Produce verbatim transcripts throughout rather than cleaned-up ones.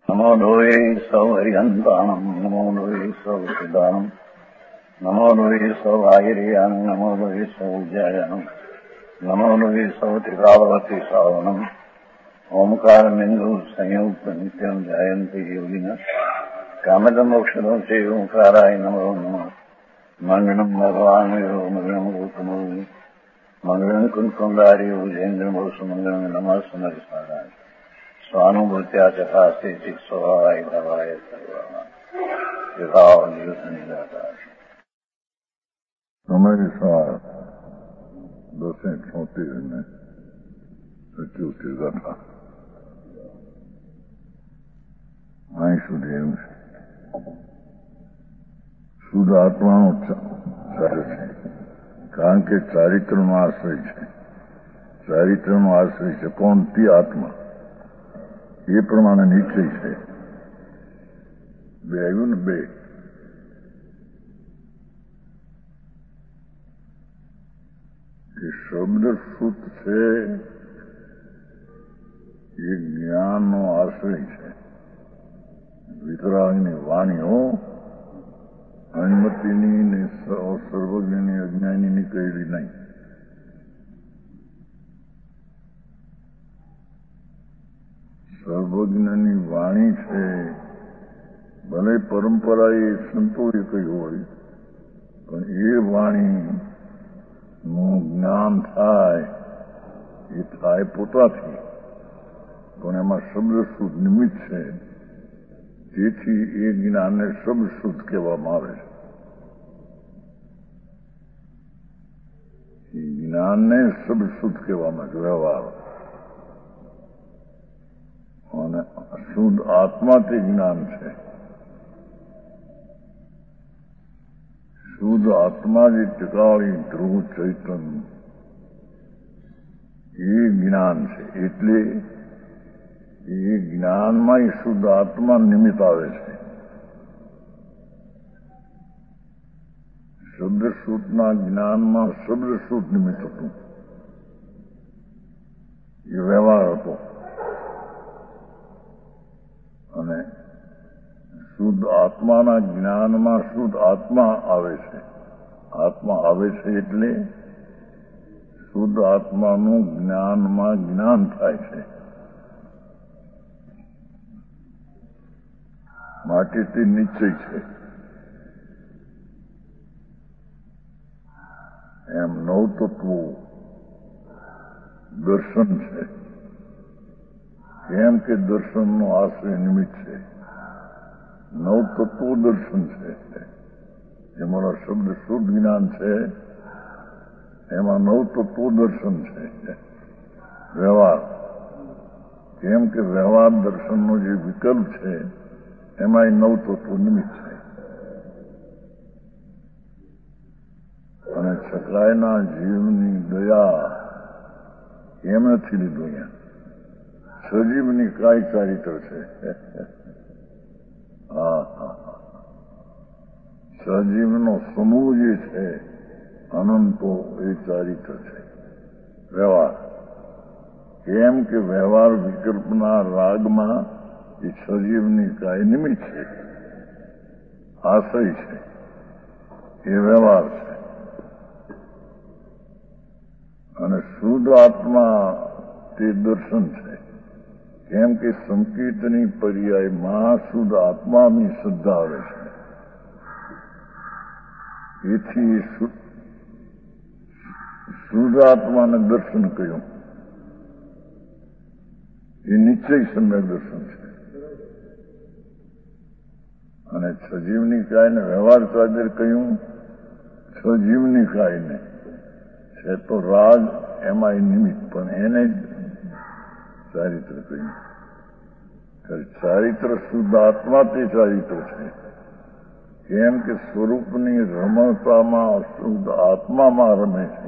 નમો લોહે સૌ હરિહંતાણમ નમો લોહે સૌ સિદ્ધાનમ નમો લોહે સૌ આહિર્યાન નમો લોહે સૌ જયાનમ નમો લોહે સૌ ત્રિકાવતી સાવનમ ઓમકાર બિંદુ સંયુક્ત નિત્યમ જાયંતી યોગિન કામદ મોક્ષદો છે ઓંકારાય નમો નમઃ મંગળમ ભગવાન મંગળમ ગૌતમો મંગળમ કુંકુંડારી ઉજેન્દ્ર મોક્ષ મંગળમ નમઃ સમર્થાય સ્વાનુભૂત્યા ચકાસ્તે ચિત સ્વભાવાય ભવાય સર્વમાં વિભાવ નિદાતા हमारे साथ दसें छोटे ने સચોતેર ગાથા અહીં સુધી એમ છે શુદ્ધ આત્માનો ચાલે છે કારણ કે ચારિત્રનો આશ્રય છે ચારિત્રનો આશ્રય છે કોણ તે આત્મા એ પ્રમાણે નિશ્ચય છે બે આવ્યું ને બે એ શબ્દ શુદ્ધ છે એ જ્ઞાનનો આશ્રય છે વિતરાગની વાણીઓ અનુમતિની ને સર્વજ્ઞની અજ્ઞાનીની કહેલી નહીં સર્વજ્ઞની વાણી છે ભલે પરંપરાએ સંતોએ કહ્યું હોય પણ એ વાણી નું જ્ઞાન થાય એ થાય પોતાથી પણ એમાં શબ્દ શુદ્ધ નિમિત્ત છે તેથી એ જ્ઞાનને શબ્દ શુદ્ધ કહેવામાં આવે છે એ જ્ઞાનને શબ્દ શુદ્ધ કહેવામાં આવે વ્યવહાર અને શુદ્ધ આત્મા તે જ્ઞાન છે શુદ્ધ આત્મા જે ટકાળી ધ્રુવ ચૈતન્ય એ જ્ઞાન છે એટલે એ જ્ઞાનમાં એ શુદ્ધ આત્મા નિમિત્ત આવે છે શબ્દ શુદ્ધના જ્ઞાનમાં શબ્દ શુદ્ધ નિમિત્ત હતું એ વ્યવહાર હતો અને શુદ્ધ આત્માના જ્ઞાનમાં શુદ્ધ આત્મા આવે છે આત્મા આવે છે એટલે શુદ્ધ આત્માનું જ્ઞાનમાં જ્ઞાન થાય છે માટે તે નિશ્ચય છે એમ નવ તત્વો દર્શન છે કેમ કે દર્શનનો આશ્રય નિમિત્ત છે નવ તત્વો દર્શન છે એમાંનો શબ્દ શુદ્ધ જ્ઞાન છે એમાં નવ તત્વો દર્શન છે વ્યવહાર કેમ કે વ્યવહાર દર્શનનો જે વિકલ્પ છે એમાં એ નવ તત્વો નિમિત્ત છે અને છકરાયના જીવની દયા એમ નથી લીધું અહીંયા સજીવની કાય ચારિત્ર છે હા હા સજીવનો સમૂહ જે છે અનંતો એ ચારિત્ર છે વ્યવહાર કેમ કે વ્યવહાર વિકલ્પના રાગમાં એ સજીવની કાય નિમિત્ત છે આશય છે એ વ્યવહાર છે અને શુદ્ધ આત્મા તે દર્શન છે કેમ કે સંકીર્તની પર્યાયમાં શુદ્ધ આત્માની શ્રદ્ધા આવે છે એથી શુદ્ધ આત્માને દર્શન કહ્યું એ નિશ્ચય સમ્યક દર્શન છે અને સજીવની કાયને વ્યવહાર ચાદર કહ્યું સજીવની કાયને છે તો રાગ એમાં નિમિત્ત પણ એને જ ચારિત્ર કહ્યું ચારિત્ર શુદ્ધ આત્મા તે ચારિત્ર છે કેમ કે સ્વરૂપની રમણતામાં શુદ્ધ આત્મામાં રમે છે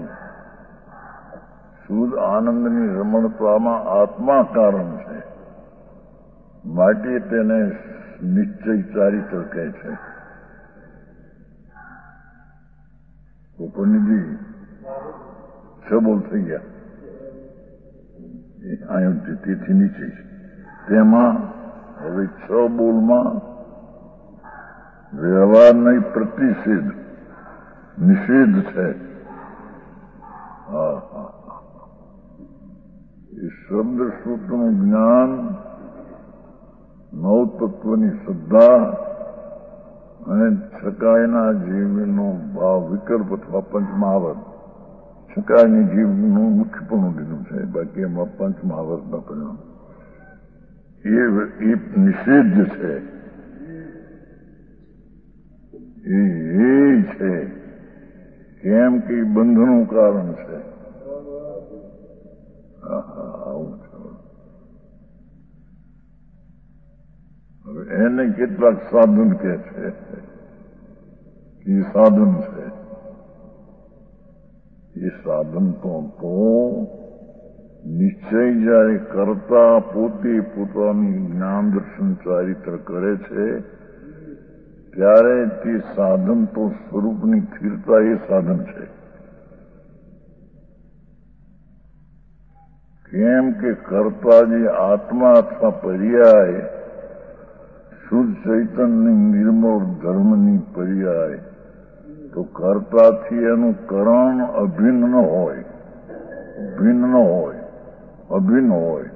શુદ્ધ આનંદની રમણતામાં આત્મા કારણ છે માટે તેને નિશ્ચય ચારિત્ર કહે છે ઉપનિધિ સબોલ થઈ ગયા તેથી નીચે તેમાં હવે છ બોલમાં વ્યવહાર નહીં, પ્રતિષેધ નિષેધ છે. હા હા એ શબ્દ શ્રુતનું જ્ઞાન, નવતત્વની શ્રદ્ધા અને છકાયના જીવનો ભાવ વિકલ્પ અથવા પંચમહાવર્ત. છકાયની જીવનું મુખ્યપણું લીધું છે, બાકી એમાં પંચમહાવર્તના પરિણામ એ નિષેધ છે. એ એ છે કેમ કે બંધનું કારણ છે. આવું છે. હવે એને કેટલાક સાધન કે છે કે સાધન છે. એ સાધન તો તો નિશ્ચય જયારે કરતા પોતે પોતાની જ્ઞાન દર્શન ચારિત્ર કરે છે ત્યારે તે સાધન તો સ્વરૂપની સ્થિરતા એ સાધન છે. કેમ કે કરતા જે આત્મા અથવા પર્યાય શુદ્ધ ચૈતન્યની નિર્મળ ધર્મની પર્યાય, તો કરતાથી એનું કરણ અભિન્ન હોય, ભિન્ન હોય, અભિન્ન હોય.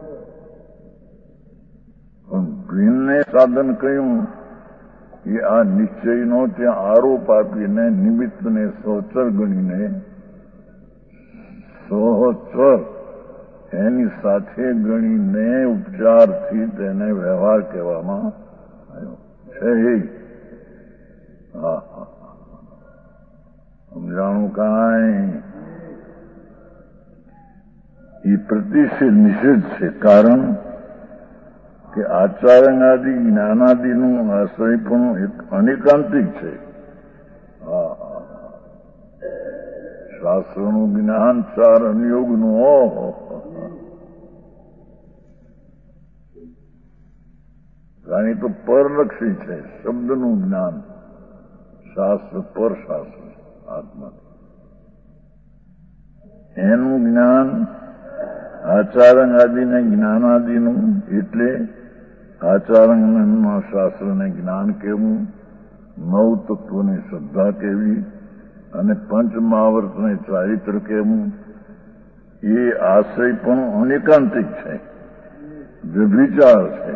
પણ ભિન્ને સાધન કહ્યું એ આ નિશ્ચયનો ત્યાં આરોપ આપીને નિમિત્તને સહચર ગણીને સહચર એની સાથે ગણીને ઉપચારથી તેને વ્યવહાર કહેવામાં આવ્યો છે. હા હા સમજાણું કાંઈ? એ પ્રતિષેધ નિષેધ છે. કારણ કે આચાર્યાદિ જ્ઞાનાદિનું આશ્રયપણું એક અનેકાંતિક છે. હા શાસ્ત્રનું જ્ઞાન ચાર અનિયોગનું ઓહો કારણ તો પરલક્ષી છે. શબ્દનું જ્ઞાન શાસ્ત્ર પર શાસ્ત્ર આત્મા એનું જ્ઞાન આચારંગ આદિને જ્ઞાનાદિનું એટલે આચારંગના શાસ્ત્રને જ્ઞાન કેવું, નવ તત્વની શ્રદ્ધા કેવી અને પંચમહાવર્તને ચારિત્ર કેવું, એ આશ્રય પણ અનેકાંતિક છે, વ્યભિચાર છે.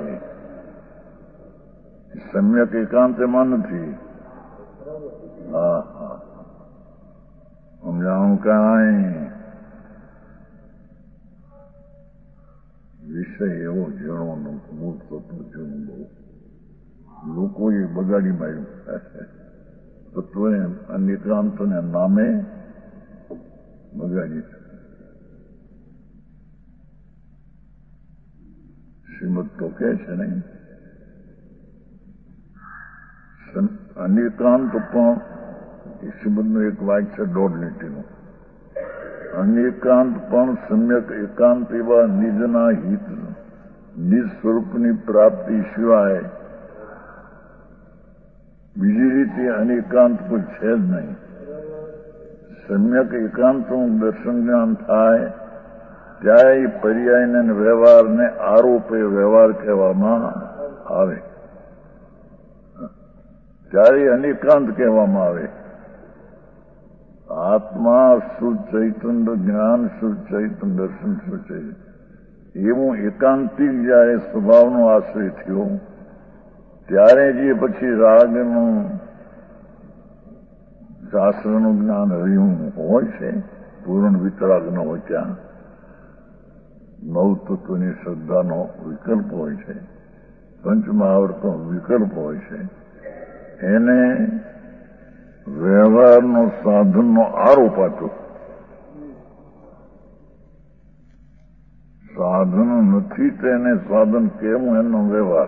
સમ્યક એકાંત એમાં નથી. હા હા સમજાવું કાંઈ? વિષય એવો જણો મૂળ તત્વ જણું બહુ લોકોએ બગાડી માર્યું. તત્વને અનેકાંતને નામે બગાડી. શ્રીમદ તો કે છે નહીં અનેકાંત પણ શ્રીમદનું એક વાક્ય છે દોઢ લીટીનું. અનેકાંત પણ સમ્યક એકાંત એવા નિજના હિત નિજ સ્વરૂપની પ્રાપ્તિ સિવાય બીજી રીતે અનેકાંત કોઈ છે જ નહીં. સમ્યક એકાંતનું દર્શન જ્ઞાન થાય ત્યારે એ પર્યાયને વ્યવહારને આરોપે વ્યવહાર કહેવામાં આવે, ત્યારે અનેકાંત કહેવામાં આવે. આત્મા શુદ્ધ ચૈતન્ય જ્ઞાન, શુદ્ધ ચૈતન્ય દર્શન, શુદ્ધ ચૈતન્ય એવું એકાંતિક જયારે સ્વભાવનો આશ્રય થયો ત્યારે જે પછી રાગનું શાસ્ત્રનું જ્ઞાન રહ્યું હોય છે, પૂર્ણ વિતરાગ ન હોય ત્યાં નવ તત્વની શ્રદ્ધાનો વિકલ્પ હોય છે, પંચમહાવર્તનો વિકલ્પ હોય છે, એને વ્યવહારનો સાધનનો આરોપ આપ્યો. સાધન નથી તેને સાધન કેવું એનો વ્યવહાર.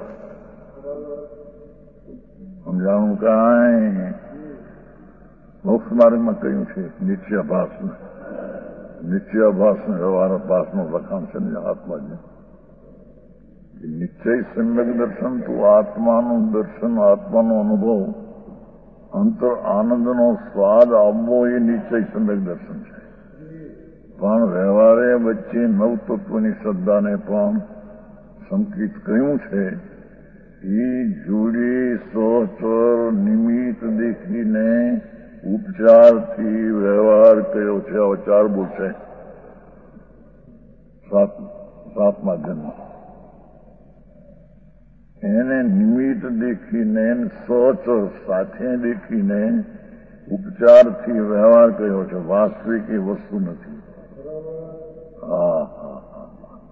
સમજાણું કાંઈ? મોક્ષ માર્ગમાં કહ્યું છે નિત્યાભાસ નિત્યાભાસ વ્યવહારાભાસનું લખાણ છે ને આત્માજી. નિશ્ચય સમ્યક દર્શન તો આત્માનું દર્શન, આત્માનો અનુભવ, અંતર આનંદનો સ્વાદ આવવો એ નિશ્ચય સમ્યક દર્શન છે. પણ વ્યવહારે વચ્ચે નવ તત્વની શ્રદ્ધાને પણ સંકિત કહ્યું છે એ જોડી સહચર નિમિત્ત દેખીને ઉપચારથી વ્યવહાર કર્યો છે. આવો ચાર બોલ છે સાત સાતમા જન્મ. એને નિમિત્ત દેખીને સહચર સાથે દેખીને ઉપચારથી વ્યવહાર કર્યો છે. વાસ્તવિક એ વસ્તુ નથી. હા હા હા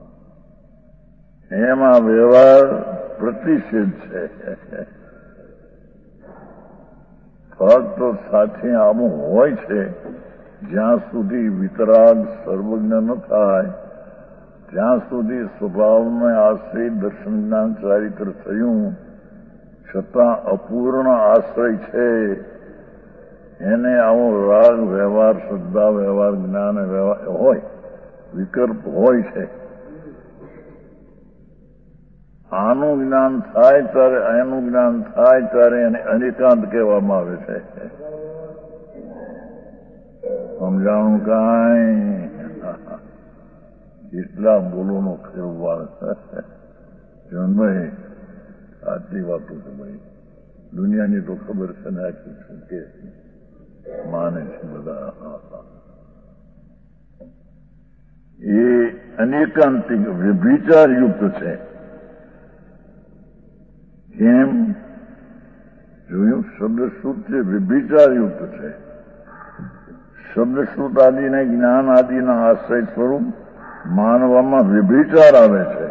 એમાં વ્યવહાર પ્રતિષેધ છે. ફક્ત સાથે આવું હોય છે જ્યાં સુધી વિતરાગ સર્વજ્ઞ ન થાય ત્યાં સુધી સ્વભાવને આશ્રય દર્શન જ્ઞાન ચારિત્ર થયું છતાં અપૂર્ણ આશ્રય છે. એને આવો રાગ વ્યવહાર શ્રદ્ધા વ્યવહાર જ્ઞાન વ્યવહાર હોય વિકલ્પ હોય છે. આનું જ્ઞાન થાય ત્યારે એનું જ્ઞાન થાય ત્યારે એને અનિકાંત કહેવામાં આવે છે. સમજાણું કાંઈ એટલા બોલોનો ખેરવાર જનભાઈ આટલી વાતો છે ભાઈ. દુનિયાની તો ખબર છે ને આખી શું કે માને છે બધા. એ અનેકાંતિક વ્યભિચારયુક્ત છે. કેમ જોયું? શબ્દશ્રુત છે વ્યભિચારયુક્ત છે. શબ્દશ્રુત આદિને જ્ઞાન આદિના આશ્રય સ્વરૂપ માનવામાં વ્યભિચાર આવે છે.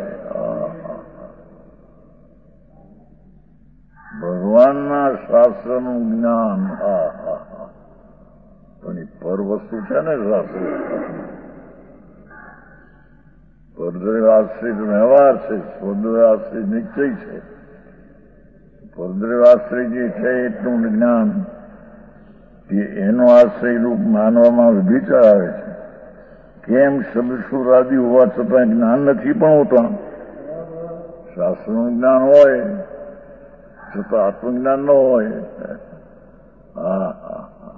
ભગવાનના શાસ્ત્રનું જ્ઞાન હા હા હા પણ એ પર વસ્તુ છે ને શાસ્ત્ર. પરદ્રવ્ય આશ્રિત વ્યવહાર છે, સ્વદ્રવ્ય આશ્રિત નિશ્ચય છે. પરદ્રવ્ય આશ્રય જે છે એટલું જ્ઞાન એનો આશ્રય રૂપ માનવામાં વિચાર આવે છે. કેમ? શબ્દસુર આદિ હોવા છતાં જ્ઞાન નથી પણ હોતા. શાસ્ત્રનું જ્ઞાન હોય છતાં આત્મજ્ઞાન ન હોય. હા હા હા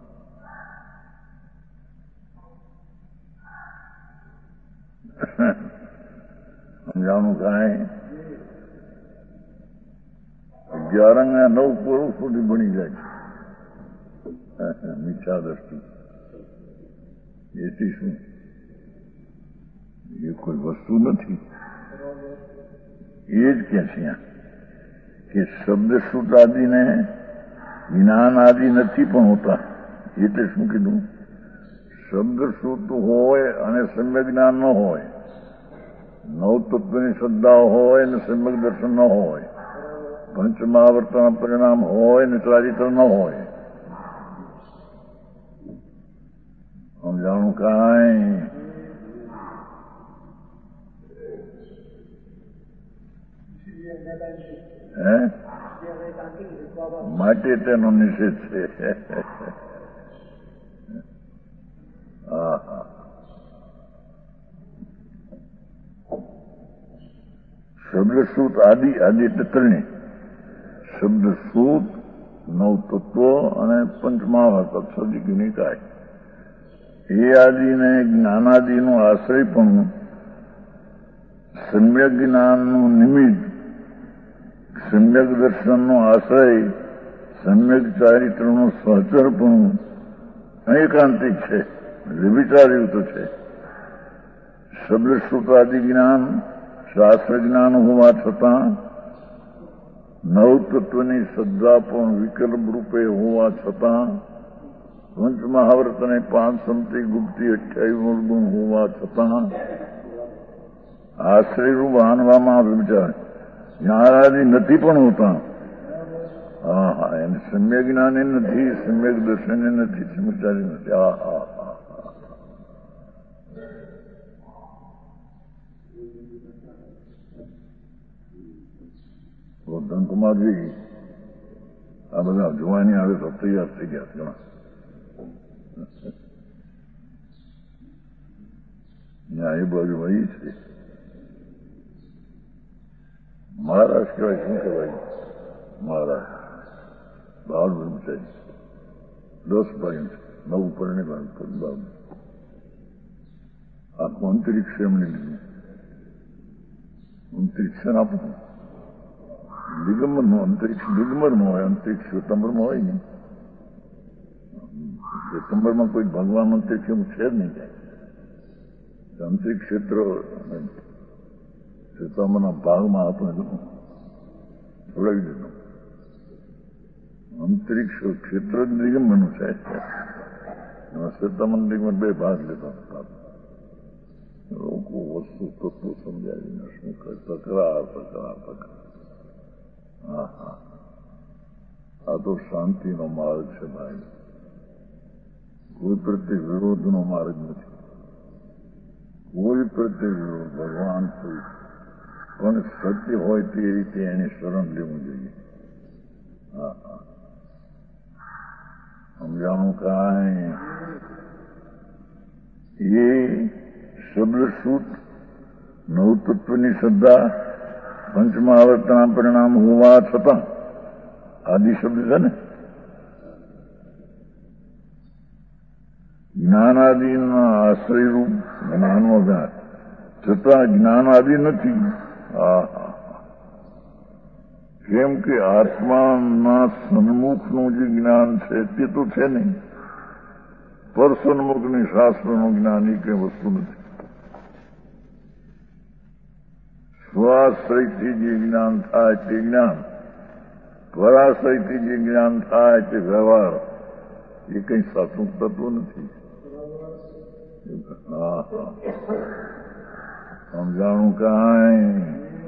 સમજાણું કાંઈ? અગિયાર અંગના નવ પુરુષ સુધી બની જાય છે મિથ્યા દ્રષ્ટિ. એથી શું? એ કોઈ વસ્તુ નથી. એ જ કે છે કે શબ્દશ્રુત આદિને જ્ઞાન આદિ નથી પણ હોતા. એટલે શું કીધું? શબ્દશ્રુત હોય અને સમ્યક જ્ઞાન ન હોય, નવ તત્વની શ્રદ્ધા હોય ને સમ્યક દર્શન ન હોય, પંચમહાવર્તના પરિણામ હોય ને ચારિત્ર ન હોય. સમજાણું કાંઈ? હે માટે તેનો નિષેધ છે. હા હા શબ્દસૂત આદિ આદિ એટલે ત્રણે શબ્દસૂત નવ તત્વો અને પંચમહાવર્ત સદિક નિકાય એ આદિને જ્ઞાનાદિનો આશ્રય પણ સમ્યક જ્ઞાનનું નિમિત્ત, સમ્યક દર્શનનો આશ્રય, સમ્યક ચારિત્રનું સહચર પણ અનેકાંતિક છે, વ્યભિચારયુક્ત છે. શબ્દશ્રુતાદિ જ્ઞાન શાસ્ત્ર જ્ઞાન હોવા છતાં નવ તત્વની શ્રદ્ધા પણ વિકલ્પ રૂપે હોવા છતાં પંચમહાવર્ત અને પાંચ સંતિ ગુપ્તી અઠ્યાવીસ ગુણ હોવા છતાં આશ્રયરૂપ માનવામાં વિચાર જ્ઞાનાદિ નથી પણ હોતા. હા હા એને સમ્યક જ્ઞાને નથી, સમ્યક દર્શને નથી, સમજારી નથી. હા હા હા ધનકુમારજી આ બધા જોવાની આવે તો તૈયાર થઈ ગયા ઘણા. એ બાજુ વહી છે મહારાષ્ટ્ર કહેવાય. શું કહેવાય? મહારાષ્ટ્ર બહાર બ્રહ્મચારી દસ ભાઈ નવ પરણે બાબુ આખું અંતરિક્ષ એમને લીધું. અંતરિક્ષ આપવું દિગંબરનું અંતરિક્ષ દિગંબરમાં હોય, અંતરિક્ષ શ્વેતાંબરમાં હોય નહીં. શ્વેતાંબરમાં કોઈ ભગવાન અંતરિક્ષ એવું છે જ નહીં જાય. અંતરિક્ષ ક્ષેત્ર શ્વેતાંબરના ભાગમાં આપણે છોડાવી દીધું. અંતરિક્ષ ક્ષેત્ર જ દિગંબરનું છે. શ્વેતાંબર દિગંબર બે ભાગ લીધા હતા. લોકો વસ્તુ તત્વો સમજાવીને શું કરે? તકરાર તકરાર તકરાર. હા હા, આ તો શાંતિનો માર્ગ છે ભાઈ. કોઈ પ્રત્યે વિરોધનો માર્ગ નથી. કોઈ પ્રત્યે વિરોધ. ભગવાન કોઈ પણ સત્ય હોય તે રીતે એની શરણ લેવું જોઈએ. હા હા, સમજાણું કાંઈ એ શબ્દસૂત નવતત્વની શ્રદ્ધા પંચમહાવર્તના પરિણામ હોવા છતાં આદિ શબ્દ છે ને, જ્ઞાનાદિના આશ્રયરૂપ જ્ઞાનનો જ્ઞાન છતાં જ્ઞાન આદિ નથી. કેમ કે આત્માના સન્મુખનું જે જ્ઞાન છે તે તો છે નહીં. પર સન્મુખની શાસ્ત્રનું જ્ઞાન એ કઈ વસ્તુ નથી. સ્વાશ્રયથી જે જ્ઞાન થાય તે જ્ઞાન, પરાશ્રયથી જે જ્ઞાન થાય તે વ્યવહાર, એ કઈ સાચું તત્વ નથી. હા હા, સમજાણું કાંઈ.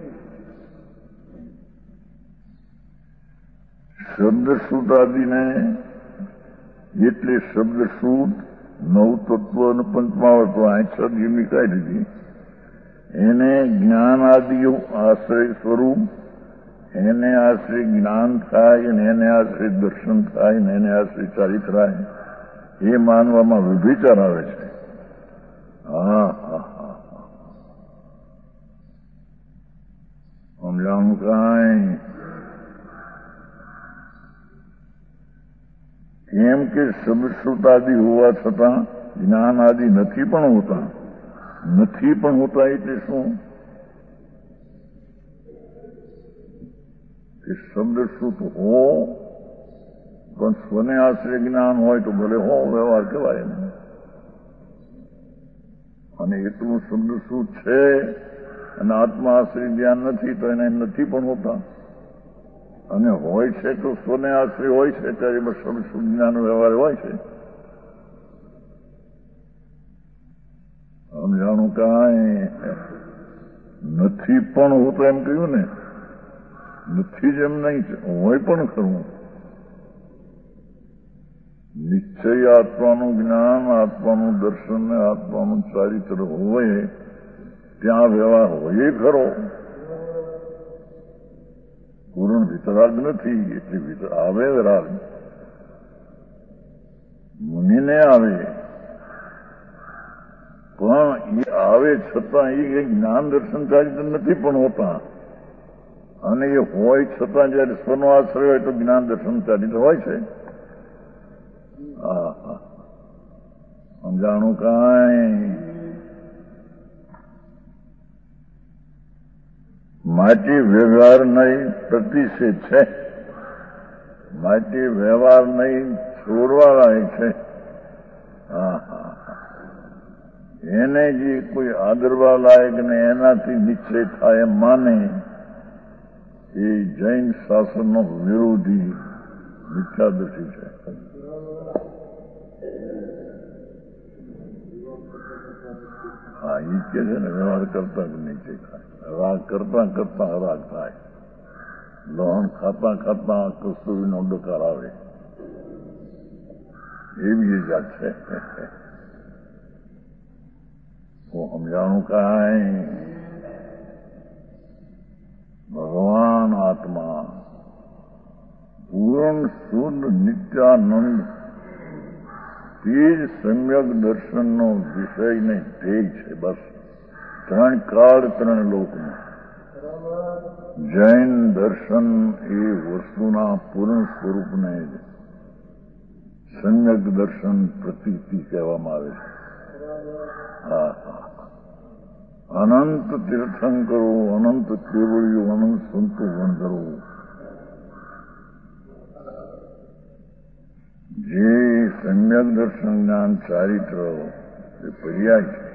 શબ્દસૂત આદિને એટલે શબ્દસૂત નવતત્વ અને પંચમાવર્ત આ છ જીવની કાઢી દીધી. એને જ્ઞાન આદિ આશ્રય સ્વરૂપ, એને આશ્રય જ્ઞાન થાય અને એને આશ્રય દર્શન થાય ને એને આશ્રય ચારિત્ર થાય, એ માનવામાં વિભિચાર આવે છે. હા હા હા, સમજાણું કાંઈ. કેમ કે શબ્દશ્રુત આદિ હોવા છતાં જ્ઞાન આદિ નથી પણ હોતા. નથી પણ હોતા એટલે શું? કે શબ્દશ્રુત હો પણ સ્વને આશ્રય જ્ઞાન હોય તો ભલે હો વ્યવહાર કહેવાય ને. અને એટલું શબ્દશ્રુત છે અને આત્મા આશ્રય જ્ઞાન નથી તો એને નથી પણ હોતા. અને હોય છે તો સ્વને આશ્રય હોય છે ત્યારે બસ શબ્દશ્રુત જ્ઞાન વ્યવહાર હોય છે. સમજાણું કાંઈ. નથી પણ હોતું એમ કહ્યું ને, નથી જ એમ નહીં, હોય પણ ખરું. નિશ્ચય આત્માનું જ્ઞાન, આત્માનું દર્શન ને આત્માનું ચારિત્ર હોય ત્યાં વ્યવહાર હોય ખરો. પૂર્ણ વિતરાગ નથી એટલે આવે રાગ મુનિને આવે, પણ એ આવે છતાં એ જ્ઞાન દર્શન ચારિત્ર નથી પણ હોતા. અને એ હોય છતાં જયારે સ્વનો આશ્રય હોય તો જ્ઞાન દર્શન ચારિત્ર હોય છે. હા હા, સમજાણું કાંઈ. માટે વ્યવહાર નહીં પ્રતિષેધ છે. માટે વ્યવહાર નહીં છોડવા લાયક છે. હા હા, એને જે કોઈ આદરવા લાયક ને એનાથી નિશ્ચય થાય એમ માને એ જૈન શાસનનો વિરોધી મિથ્યાદર્શી છે. હા, એ કે છે ને વ્યવહાર કરતા જ નિશ્ચય થાય. રાગ કરતા કરતા રાગ થાય. લોહણ ખાતા ખાતા કસ્તુરીનો ડકાર આવે એવી જાત છે. હું સમજાણું કાંઈ. ભગવાન આત્મા પૂર્ણ શુદ્ધ નિત્યાનંદ તે જ સમ્યક દર્શનનો વિષય ને ધ્યેય છે. બસ ત્રણ કાળ ત્રણ લોકમાં જૈન દર્શન એ વસ્તુના પૂર્ણ સ્વરૂપને સમ્યક દર્શન પ્રતીતિ કહેવામાં આવે છે. હા હા, અનંત તીર્થંકરો, અનંત કેવળીઓ, અનંત સંતો વંદરો જે સમ્યક દર્શન જ્ઞાન ચારિત્ર એ પર્યાય છે,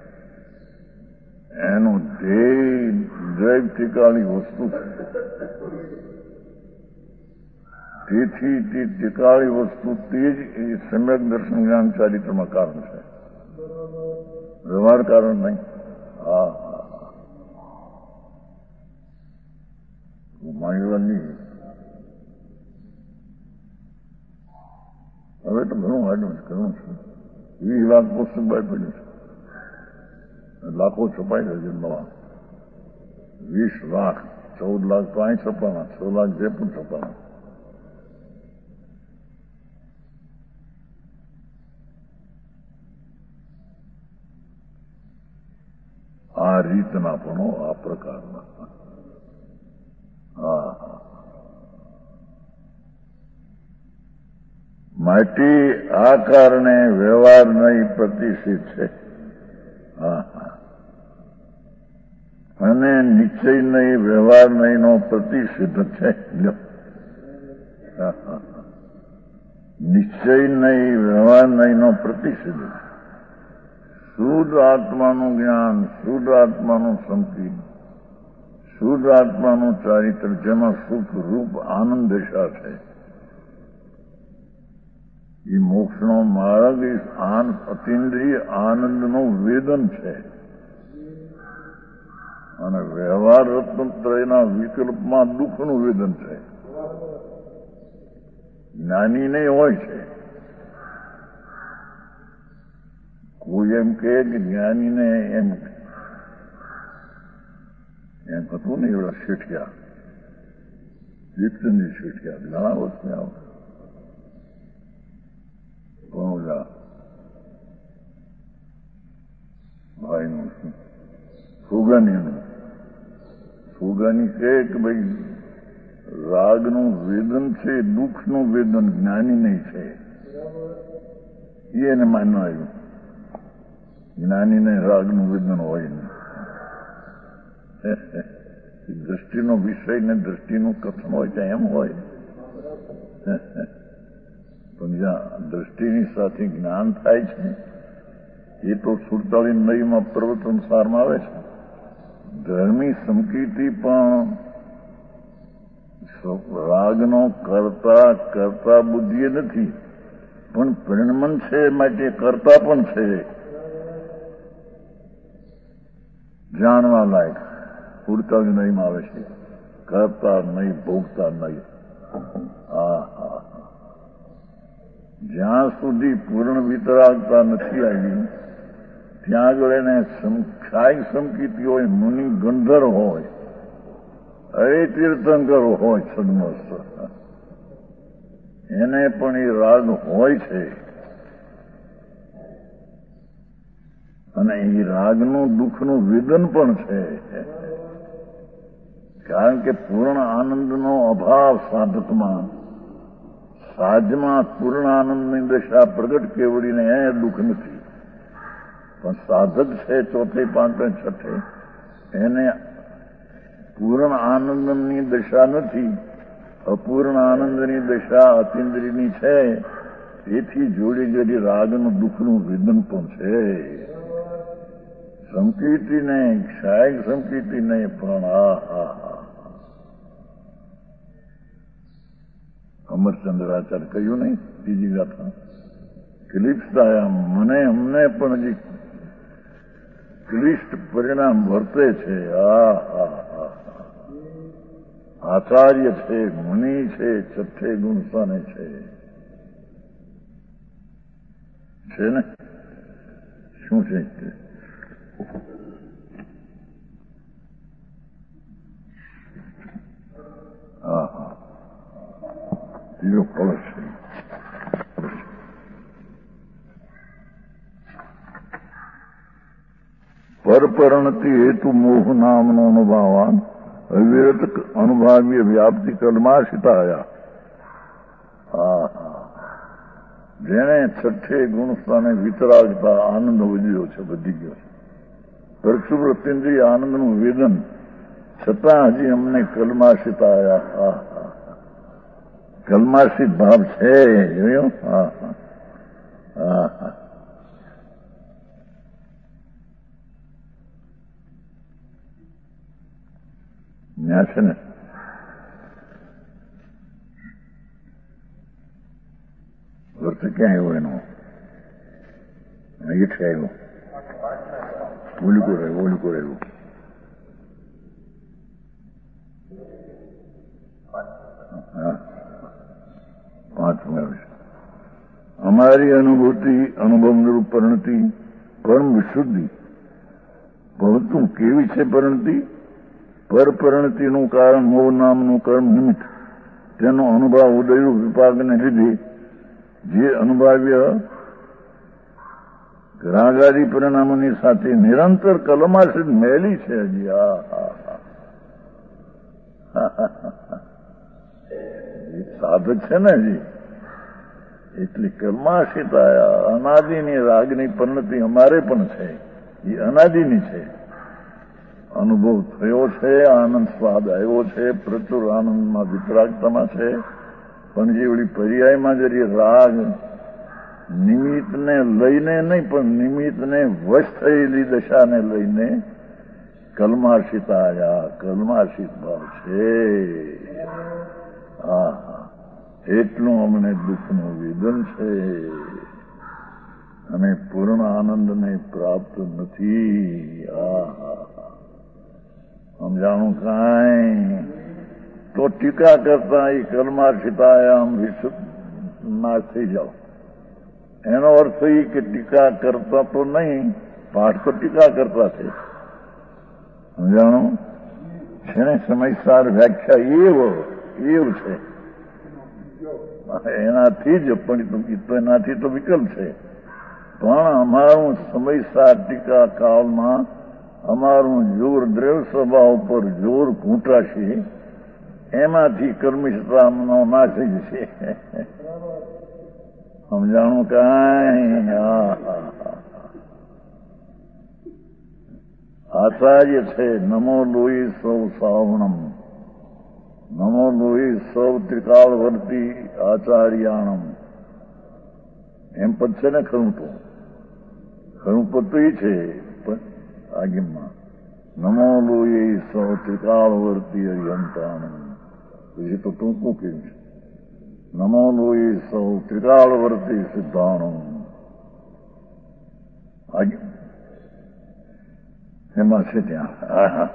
એનું ધ્યેય દૈવ ટીકાળી વસ્તુ છે. તેથી તે ટીકાળી વસ્તુ તે જ એ સમ્યક દર્શન જ્ઞાન ચારિત્રમાં કારણ છે, વ્યવહાર કારણ નહીં. હા હા માયવાની હવે તો ઘણું હાડું ઘણું છે. વીસ લાખ પુસ્તક બહાર પડ્યું છે, લાખો છપાઈ ગયા છે નવા. વીસ લાખ ચૌદ લાખ તો અહીં છપાના, છ લાખ જે પણ છપાના. આ રીતના પણ આ પ્રકારના. હા માટે આ કારણે વ્યવહાર નહીં પ્રતિષ્ઠિત છે. હા હા અને નિશ્ચય નહીં વ્યવહાર નહીં નો પ્રતિષિદ્ધ છે. નિશ્ચય નહીં વ્યવહાર નહીં નો પ્રતિષિદ્ધ છે. શુદ્ધ આત્માનું જ્ઞાન, શુદ્ધ આત્માનું સંકેત, શુદ્ધ આત્માનું ચારિત્ર, જેમાં સુખ રૂપ આનંદ દશા છે. એ મોક્ષનો માર્ગ એ અતિન્દ્રિય આનંદનું વેદન છે. અને વ્યવહાર રત્નત્રયના વિકલ્પમાં દુઃખનું વેદન છે. જ્ઞાની નહીં હોય છે. કોઈ એમ કહે કે જ્ઞાનીને એમ એમ હતું ને એવડા શેઠિયા, દીપચંદી શેઠિયા ઘણા વર્ષને આવ ભણોજા ભાઈનું સુગાનીનું સુગાની કહે કે ભાઈ રાગનું વેદન છે, દુઃખનું વેદન જ્ઞાની નહીં છે. એને માનવા આવ્યું જ્ઞાનીને રાગનું વેદન હોય નહીં. દ્રષ્ટિનો વિષય ને દ્રષ્ટિનું કથન હોય ત્યાં એમ હોય. પણ જ્યાં દ્રષ્ટિની સાથે જ્ઞાન થાય છે એ તો સુડતાલીસ નવીમાં પ્રવચન સારમાં આવે છે. ધર્મી સંકીર્તિ પણ રાગનો કરતા કરતા બુદ્ધિએ નથી, પણ પરિણમન છે માટે કરતા પણ છે. જાણવા લાયક સુડતાલીસ નવીમાં આવે છે, કરતા નહીં ભોગતા નહીં. હા હા જ્યાં સુધી પૂર્ણ વિતરાગતા નથી આવી ત્યાં આગળ એને ક્ષાય સંકીર્તિ હોય, મુનિ ગંધર્વ હોય, અરે તીર્થંકર હોય, છદ્મસ્ત, એને પણ એ રાગ હોય છે. અને એ રાગનું દુઃખનું વેદન પણ છે. કારણ કે પૂર્ણ આનંદનો અભાવ સાધકમાં, સાજમાં પૂર્ણ આનંદની દશા પ્રગટ કેવડીને એ દુઃખ નથી. પણ સાધક છે ચોથે પાંચમે છઠ્ઠે, એને પૂર્ણ આનંદની દશા નથી, અપૂર્ણ આનંદની દશા અતિન્દ્રિયની છે. તેથી જોડી જોડી રાગનું દુઃખનું વેદન પણ છે. સંકીર્તિ નહીં, ક્ષાયક સંકીર્તિ નહીં, પણ આ હા હા અમરચંદ્રાચાર્ય કહ્યું નહીં બીજી ગાથા ક્લિષ્ટતા મને અમને પણ હજી ક્લિષ્ટ પરિણામ વર્તે છે. આ હા હા આચાર્ય છે, મુનિ છે, છઠ્ઠે ગુણસાને છે છે ને શું છે તે હા હા બીજો ફળ છે. પરપરણથી હેતુ મોહ નામનો અનુભાવાન અવિરત અનુભાવીય વ્યાપ્તિ કલ્માશિતાયા. હા હા જેને છઠ્ઠે ગુણસ્થાને વિતરાગતા આનંદ વધ્યો છે, વધી ગયો છે. પ્રક્ષુપ્રત્યેન્દ્રિય આનંદનું વેદન છતાં હજી અમને કલ્માશિતાયા. હા હા કલ્માશિત ભાવ છે જોયું. હા હા હા હા ત્યાં છે ને વર્ત ક્યાં આવ્યો એનો ઈઠે આવ્યો ઓલિકો રહ્યો ઓલિકો રહ્યો હા પાંચમું આવે છે. અમારી અનુભૂતિ અનુભવ પરિણતિ પરમ વિશુદ્ધિ ભવતું કેવી છે પરિણતિ? પર પરિણતિનું કારણ મોહ નામનું કર્મ નિમિત્ત તેનો અનુભવ ઉદયરૂપ વિપાકને લીધે જે અનુભવ્ય રાગાદી પરિણામોની સાથે નિરંતર કલમાશ્રિત મેલી છે હજી. હા હા હા સાધક છે ને હજી એટલી કલમાશ્રિત આયા. અનાદિની રાગની પરિણતિ અમારે પણ છે, એ અનાદિની છે. અનુભવ થયો છે, આનંદ સ્વાદ આવ્યો છે, પ્રચુર આનંદમાં વિતરાગતામાં છે. પણ જે ઓલી પર્યાયમાં જરી રાગ નિમિત્તને લઈને નહીં પણ નિમિત્તને વશ થયેલી દશાને લઈને કલમાશિત આયા. કલમાશિત ભાવ છે. હા હા એટલું અમને દુઃખનું વેદન છે અને પૂર્ણ આનંદને પ્રાપ્ત નથી. હા હા સમજાણું કાંઈ તો ટીકા કરતા એ કલમાશિતાયામ વિશુદ્ધ નાશ થઈ જાઓ. એનો અર્થ એ કે ટીકા કરતા તો નહીં, પાઠ તો ટીકા કરતા છે. સમજાણું છે ને? સમયસાર વ્યાખ્યા એવો એવું છે એનાથી જ, પણ એનાથી તો વિકલ્પ છે. પણ અમારું સમયસાર ટીકા કાળમાં અમારું જોર દ્રવ સ્વભાવ પર જોર ઘૂંટાશે, એમાંથી કર્મિષ્ઠતાનો નાશ થઈ જશે. સમજાણું કાંઈ? આચાર્ય છે નમો લોહી સૌ સાવણમ, નમો લોહી સૌ ત્રિકાળવર્તી આચાર્યાણમ. એમ પદ છે ને ખરું તો ખરું પદ તો એ છે આગેમાં નમો લોહી સૌ ત્રિકાળવર્તી અરિહંતાણમ. એ તો ટૂંકું કેવું છે. નમો લોહી સૌ ત્રિકાળવર્તી સિદ્ધાણમ. આગે એમાં છે ત્યાં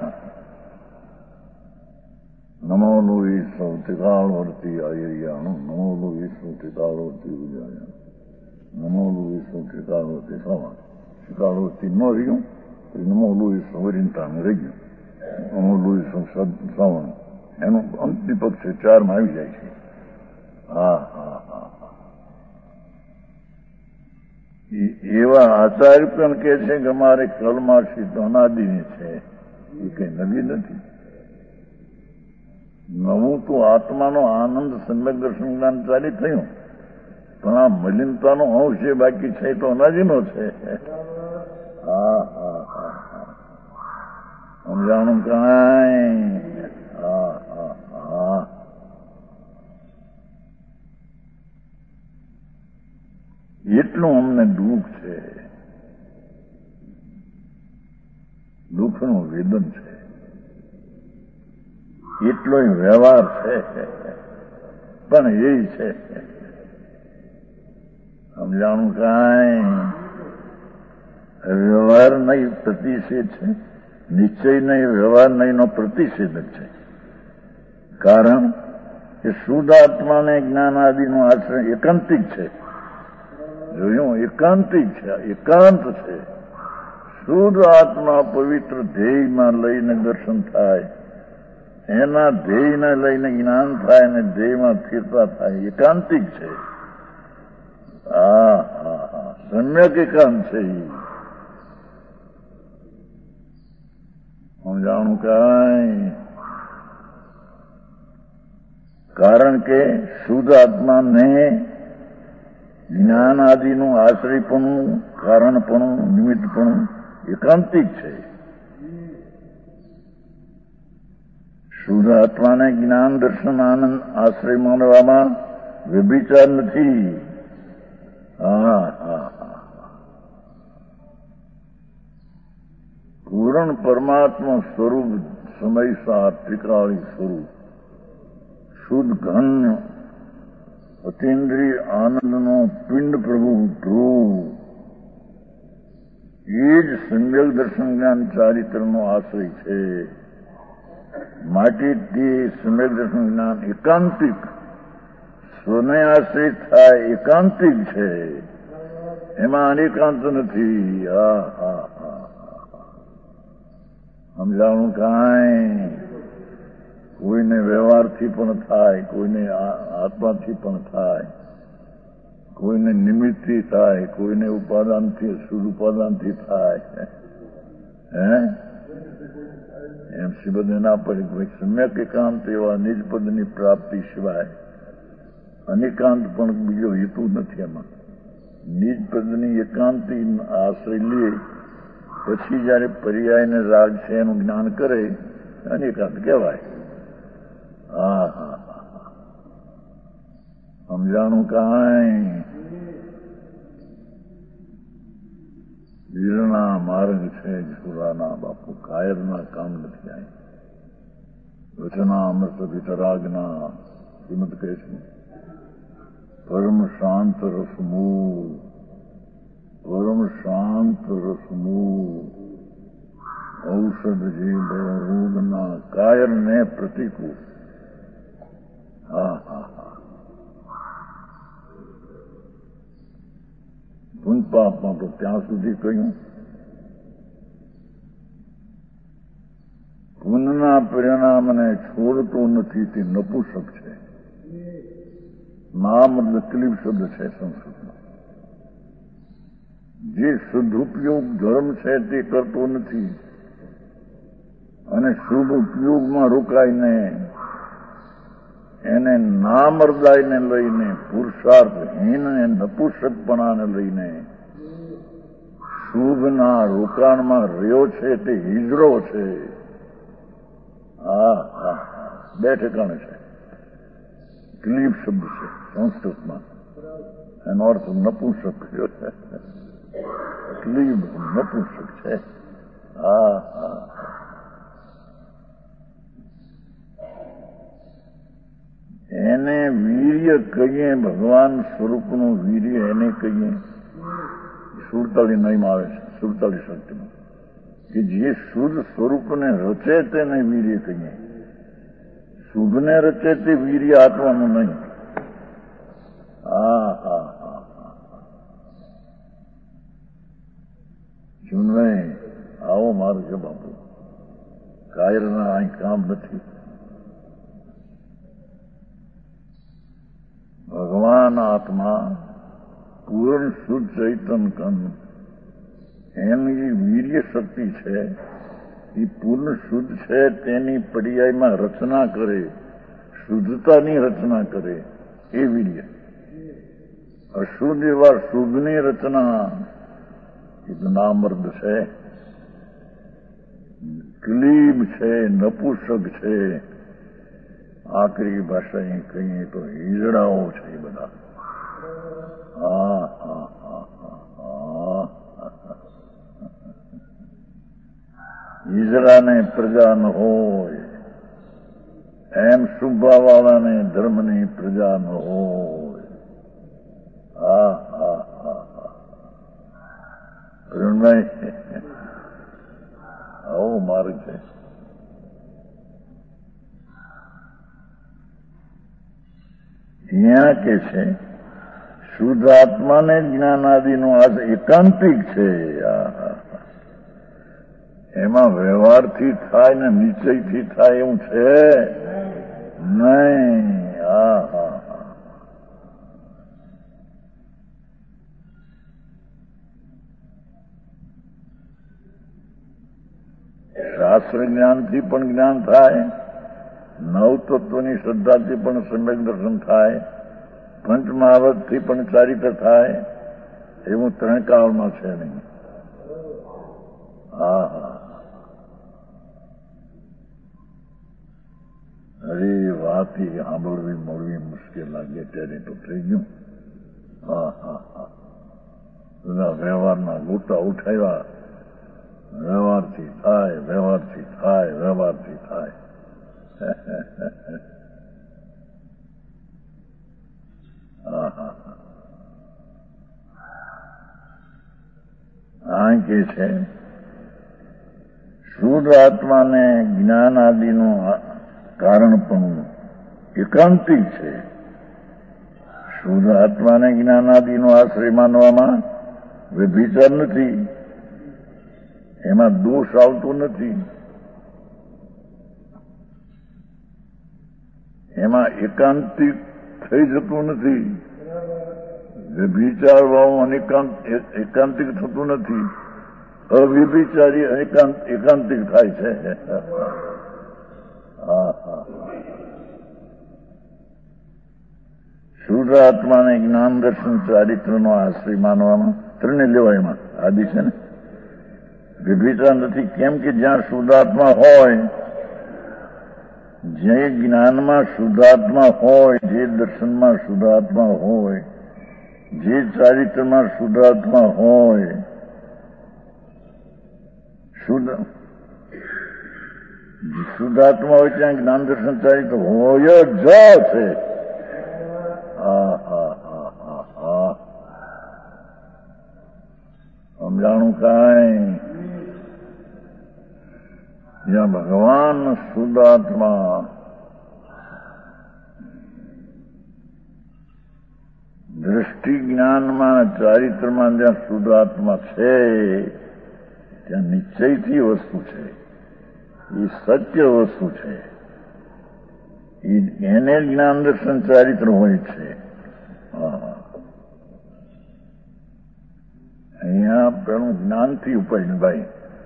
નમો લોહી સૌ ત્રિકાળવર્તી આયર્યાણમ. નમો લોહી સૌ ત્રિકાળવર્તી ઉજાયાણમ. નમો લોહી સૌ ત્રિકાળવર્તી સવા ત્રિકાળવર્તી ન રહ્યું, નમો લોહી સૌ વરિંતાને રહી ગયું. નમો લોહી સૌ શ્રાવણ એનું અંતિમ પદ છે, ચારમાં આવી જાય છે. હા હા હા એવા આચાર્ય પણ કે છે કે અમારે કલમાશિત અનાદિની છે, એ કઈ નવી નથી. નવું તો આત્માનો આનંદ સમ્યક દર્શન જ્ઞાન ચાલી થયું, પણ આ મલિનતાનો અંશ જે બાકી છે તો અનાદિનો છે. હા હા હા સમજાણું કાંઈ? હા હા હા એટલું અમને દુઃખ છે, દુઃખનું વેદન છે. એટલો વ્યવહાર છે પણ એ છે. સમજાણું કાંઈ? વ્યવહાર નહીં પ્રતિષેધ છે, નિશ્ચય નહીં વ્યવહાર નહીં નો પ્રતિષેધક છે. કારણ કે શુદ્ધ આત્માને જ્ઞાન આદિનો આશ્રય એકાંતિક છે. જોયું? એકાંતિક છે, એકાંત છે. શુદ્ધ આત્મા પવિત્ર ધ્યેયમાં લઈને દર્શન થાય, એના ધ્યેયને લઈને જ્ઞાન થાય અને ધ્યેયમાં સ્થિરતા થાય. એકાંતિક છે. હા હા હા સમ્યક એકાંત છે. સમજાણું કાંઈ? કારણ કે શુદ્ધ આત્માને જ્ઞાન આદિનું આશ્રયપણું, કારણપણું, નિમિત્તપણું એકાંતિક છે. શુદ્ધ આત્માને જ્ઞાન દર્શન આનંદ આશ્રય માનવામાં વ્યભિચાર નથી. હા હા પૂર્ણ પરમાત્મા સ્વરૂપ સમયસાર ત્રિકાળી સ્વરૂપ શુદ્ધ ઘન અતિન્દ્રિય આનંદનો પિંડ પ્રભુ ધ્રુવ એ જ સમ્યક દર્શન જ્ઞાન ચારિત્રનો આશ્રય છે. માટે તે સમ્યક દર્શન જ્ઞાન એકાંતિક સ્વને આશ્રિત થાય એકાંતિક છે, એમાં અનેકાંત નથી. હા હા હા સમજાણું કાંઈ કોઈને વ્યવહારથી પણ થાય, કોઈને આત્માથી પણ થાય, કોઈને નિમિત્તથી થાય, કોઈને ઉપાદાનથી શુદ્ધ ઉપાદાનથી થાય. હે એમ શ્રીબદ્ધ ના પડે ભાઈ સમ્યક એકાંત એવા નિજપદની પ્રાપ્તિ સિવાય અનેકાંત પણ બીજો હેતુ નથી. એમાં નિજપદની એકાંતી આશ્રય લે પછી જયારે પર્યાયને રાગ છે એનું જ્ઞાન કરે અનેકાંત કહેવાય. હા હા હા સમજાણું કાંઈ વીરના માર્ગ છે ઝુરાના બાપુ કાયરના કામ નથી. આય વચના અમૃત વિતરાગના શ્રીમદ કહે છે પરમ શાંત રસમૂ પરમ શાંત રસમૂ ઔષધ જે રોગના કાયરને પ્રતિકૂળ. હા હા હા પુન પાપમાં તો ત્યાં સુધી કહ્યું પુનના પરિણામને છોડતો નથી તે નપુસક છે. નામ તકલીફ શબ્દ છે સંસ્કૃતમાં. જે સદુપયોગ ધર્મ છે તે કરતો નથી અને શુભ ઉપયોગમાં રોકાઈને એને નામર્દાયને લઈને પુરુષાર્થહીન નપુસકપણાને લઈને શુભના રોકાણમાં રહ્યો છે તે હિજરો છે. હા હા બે ઠેકાણે છે. ક્લીબ શબ્દ છે સંસ્કૃતમાં, એનો અર્થ નપુંસક થયો છે. ક્લીબ નપુંસક છે. હા હા એને વીર્ય કહીએ, ભગવાન સ્વરૂપનું વીર્ય એને કહીએ. સુડતાલી નયમાં આવે છે, સુડતાલી શક્તિમાં કે જે શુદ્ધ સ્વરૂપને રચે તેને વીર્ય કહીએ. શુદ્ધને રચે તે વીર્ય આત્માનું નહીં. હા હા હા હા જુનભાઈ આવો મારું છે બાપુ. કાયરના અહીં કામ નથી. ભગવાન આત્મા પૂર્ણ શુદ્ધ ચૈતન કન એની વીર્ય શક્તિ છે એ પૂર્ણ શુદ્ધ છે તેની પર્યાયમાં રચના કરે, શુદ્ધતાની રચના કરે એ વીર્ય. અશુદ્ધ એવા શુદ્ધની રચના એ તો નામર્દ છે, ક્લીબ છે, નપુસક છે. આકરી ભાષા અહીં કહીએ તો હિજડાઓ છે એ બધા. હા હા હા હા હિજડાને પ્રજા ન હોય એમ શુભાવાળાને ધર્મની પ્રજા ન હોય. હા હા હા હા અરુણભાઈ આવો માર્ગ છે. ત્યાં કે છે શુદ્ધ આત્માને જ્ઞાન આદિનું આ એકાંતિક છે. એમાં વ્યવહારથી થાય ને નિશ્ચયથી થાય એવું છે નહીં. હા હા હા શાસ્ત્ર જ્ઞાનથી પણ જ્ઞાન થાય, નવ તત્વની શ્રદ્ધાથી પણ સમ્યક દર્શન થાય, પંચ મહાવતથી પણ ચારિત્ર થાય. એવું ત્રણ કાળમાં છે નહીં. હા હા અરે વાત એ સાંભળવી મળવી મુશ્કેલ લાગે ત્યારે તો થઈ ગયું. હા હા હા બધા વ્યવહારના ગોટા ઉઠાવ્યા. વ્યવહારથી થાય, વ્યવહારથી થાય, વ્યવહારથી થાય. હા હા આ કે છે શુદ્ધ આત્માને જ્ઞાન આદિનું કારણ પણ એકાંતિક છે. શુદ્ધ આત્માને જ્ઞાન આદિનો આશ્રય માનવામાં વ્યભિચાર નથી, એમાં દોષ આવતો નથી, એમાં એકાંતિક થઈ જતું નથી. વ્યભિચાર વાળું એકાંતિક થતું નથી, અવ્યભિચારી એકાંતિક થાય છે. હા હા શુદ્ધ આત્માને જ્ઞાન દર્શન ચારિત્રનો આશ્રય માનવામાં ત્રણે લેવાય. એમાં આદિ છે ને વ્યભિચાર નથી. કેમ કે જ્યાં શુદ્ધાત્મા હોય, જે જ્ઞાનમાં શુદ્ધાત્મા હોય, જે દર્શનમાં શુદ્ધાત્મા હોય, જે ચારિત્રમાં શુદ્ધાત્મા હોય, શુદ્ધ શુદ્ધાત્મા હોય ત્યાં જ્ઞાન દર્શન ચારિત્ર હોય જ છે. હા હા હા હા હા સમજાણું કાંઈ? જ્યાં ભગવાન શુદ્ધાત્મા દ્રષ્ટિ જ્ઞાનમાં ચારિત્રમાં જ્યાં શુદ્ધાત્મા છે ત્યાં નિશ્ચયથી વસ્તુ છે, એ સત્ય વસ્તુ છે, એને જ્ઞાન દર્શન ચારિત્ર હોય છે. અહીંયા પેલું જ્ઞાનથી ઉપાય ભાઈ,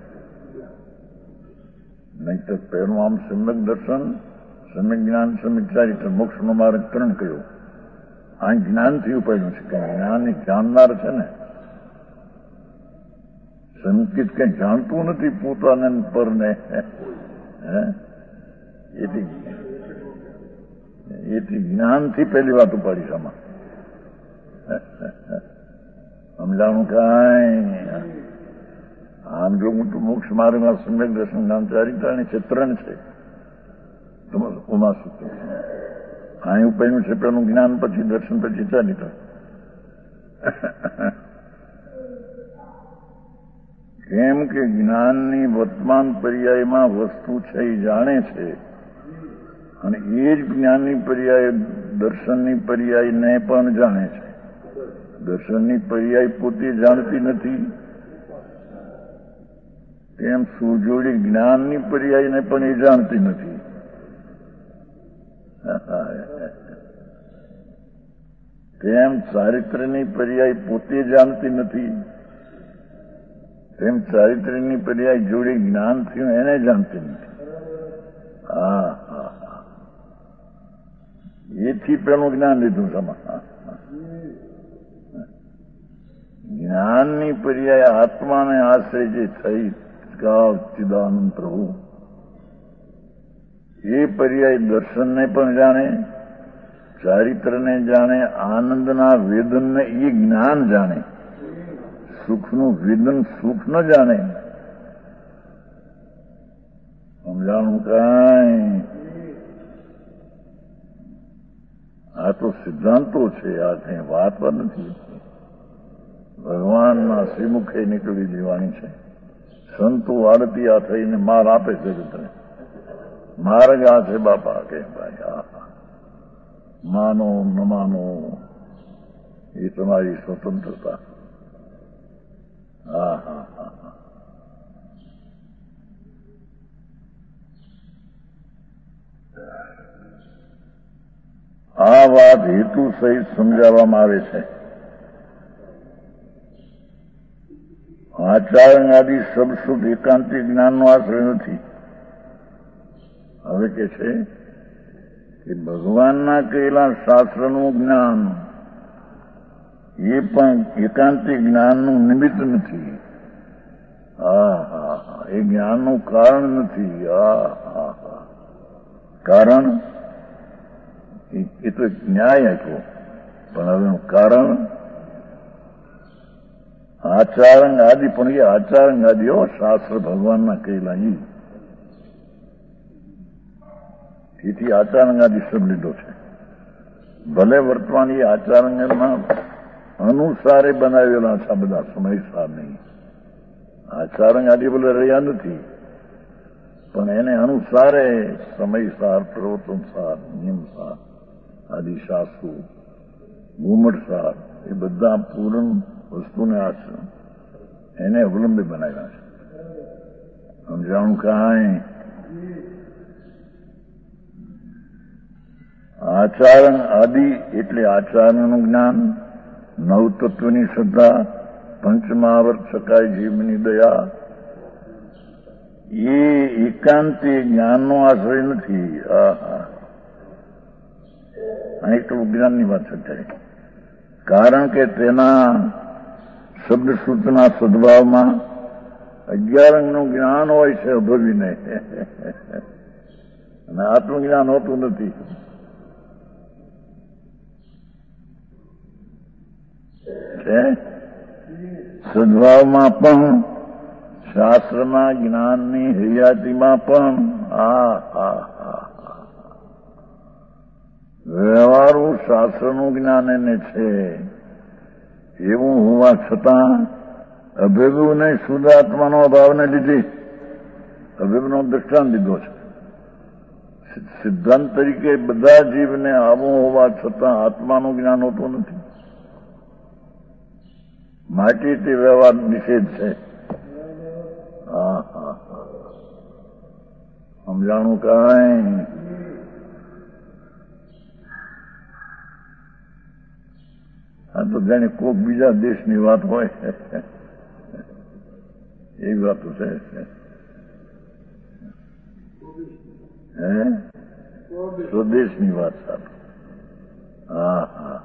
નહીં તો પહેલું આમ સમ્યક દર્શન, સમ્યક જ્ઞાન, સમ્યક ચારિત્ર, મોક્ષનો માર્ગ ત્રણ કયો. આ જ્ઞાનથી ઉપાયનું છે કે જ્ઞાન એ જાણનાર છે ને. સંકિત કઈ જાણતું નથી પોતાને પરને. એથી એથી જ્ઞાનથી પહેલી વાત ઉપાડી આમાં. સમજાણું કાંઈ? આમ જો હું તો મોક્ષ માર્ગમાં સમ્યક દર્શન જ્ઞાન ચારિત્રાની છે, ત્રણ છે. ઉમા સૂત્ર અહીં ઉપાયનું છે પેલું જ્ઞાન, પછી દર્શન, પછી ચારિત્ર. કેમ કે જ્ઞાનની વર્તમાન પર્યાયમાં વસ્તુ છે એ જાણે છે, અને એ જ જ્ઞાનની પર્યાય દર્શનની પર્યાયને પણ જાણે છે. દર્શનની પર્યાય પોતે જાણતી નથી, તેમ સુજોડી જ્ઞાનની પર્યાયને પણ એ જાણતી નથી. તેમ ચારિત્રની પર્યાય પોતે જાણતી નથી, તેમ ચારિત્રની પર્યાય જોડી જ્ઞાન થયું એને જાણતી નથી. હા હા હા એથી પેલું જ્ઞાન લીધું સમા. જ્ઞાનની પર્યાય આત્માને આશ્રય જે થઈ ચિદાનંદ પ્રભુ, એ પર્યાય દર્શનને પણ જાણે, ચારિત્રને જાણે, આનંદના વેદનને એ જ્ઞાન જાણે, સુખનું વેદન સુખ ન જાણે. સમજાણું કાંઈ? આ તો સિદ્ધાંતો છે, આ કઈ વાત નથી. ભગવાનના શ્રીમુખે નીકળી દેવાની છે. સંતો આરતી આ થઈને માર આપે જગતને. માર્ગ આ છે બાપા કે ભાઈ, આ માનો ન માનો એ તમારી સ્વતંત્રતા. હા હા હા હા આ વાત હેતુ સહિત સમજાવવામાં આવે છે. આચાર્ય આદિ સબ શુદ્ધ એકાંતિક જ્ઞાનનો આશ્રય નથી. હવે કે છે કે ભગવાનના કહેલા શાસ્ત્રનું જ્ઞાન એ પણ એકાંતિક જ્ઞાનનું નિમિત્ત નથી. હા હા હા એ જ્ઞાનનું કારણ નથી. હા હા હા કારણ એ તો એક ન્યાય આપ્યો, પણ હવે એનું કારણ આચારંગ આદિ, પણ એ આચારંગ આદિ હો, શાસ્ત્ર ભગવાનના કહેલા ઈ. એથી આચારંગ આદિ શબ્દ લીધો છે. ભલે વર્તમાન એ આચારંગના અનુસારે બનાવેલા છે બધા, સમયસાર નહીં. આચારંગ આદિ બોલે રહ્યા નથી, પણ એને અનુસારે સમયસાર, પ્રવર્તનસાર, નિયમસાર આદિ શાસ્ત્રો, ઘુમટસાર એ બધા પૂર્ણ વસ્તુને આશ્રમ એને અવલંબે બનાવ્યા છે. સમજાણું કાંઈ? આચારણ આદિ એટલે આચારણનું જ્ઞાન, નવતત્વની શ્રદ્ધા, પંચમહાવર્ત શકાય જીવની દયા, એ એકાંતી જ્ઞાનનો આશ્રય નથી. આ એક તો જ્ઞાનની વાત છે, કારણ કે તેના શબ્દ સૂત્રના સદભાવમાં અગિયાર અંગનું જ્ઞાન હોય છે અભવીને, અને આત્મજ્ઞાન હોતું નથી. સદભાવમાં પણ, શાસ્ત્રના જ્ઞાનની હૈયાતીમાં પણ આ આ વ્યવહારું શાસ્ત્રનું જ્ઞાન એને છે. એવું હોવા છતાં અભેગુને શુદ્ધાત્માનો અભાવને લીધે અભેગનો દ્રષ્ટાંત દીધો છે. સિદ્ધાંત તરીકે બધા જીવને આવું હોવા છતાં આત્માનું જ્ઞાન હોતું નથી. માટે તે વ્યવહાર નિષેધ છે. હા હા સમજાણું કાંઈ? આ તો જાણે કોઈક બીજા દેશની વાત હોય એવી વાતો છે. હે સ્વદેશની વાત સાથે. હા હા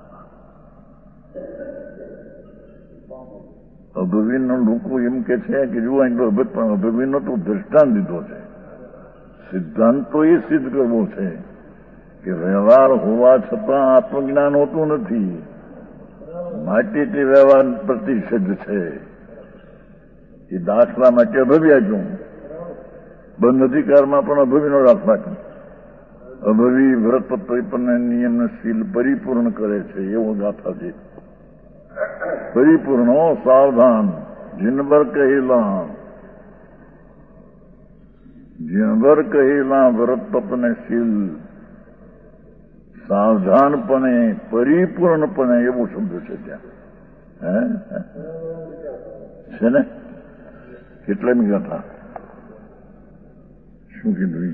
અભવીનો લોકો એમ કે છે કે જુઓ અભત, પણ અભવીનો તો દ્રષ્ટાંત દીધો છે. સિદ્ધાંત તો એ સિદ્ધ કરવો છે કે વ્યવહાર હોવા છતાં આત્મજ્ઞાન હોતું નથી. માટે તે વ્યવહાર પ્રતિષેધ છે. એ દાખલા માટે અભવી આપ્યું. બંધ અધિકારમાં પણ અભવીનો દાખલા આપ્યો. અભવી વ્રત ત્રિપન્ન નિયમને શીલ પરિપૂર્ણ કરે છે એવો ગાથા છે. પરિપૂર્ણ સાવધાન, જીનભર કહેલા જીનભર કહેલા વ્રત તપને શીલ, સાવધાનપણે, પરિપૂર્ણપણે એવો શબ્દ છે ત્યાં. હે છે ને? કેટલામી ગાથા? શું કીધું?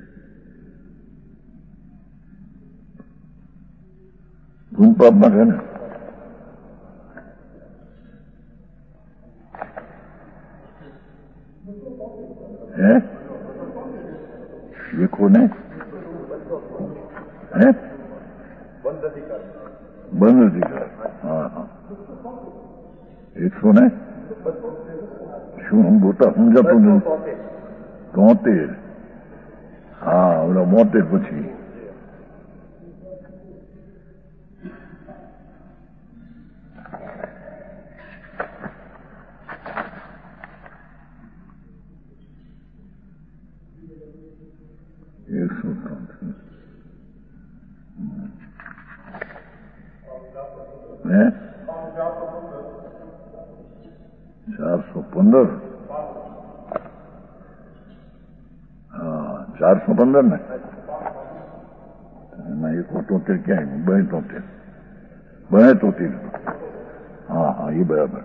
ભૂમપાપમાં છે ને? હે શીખો ને? હે બંધ અધિકાર. હા હા એકસો ને શું હું બોતા સમજાતું નહીં. તોતેર. હા ઓલા બોતેર પછી એકસો ત્રણ. હે ચારસો પંદર. હા ચારસો પંદર ને એમાં એક તોતેર ક્યાંય બે તોતેર બે તોતેર. હા હા એ બરાબર.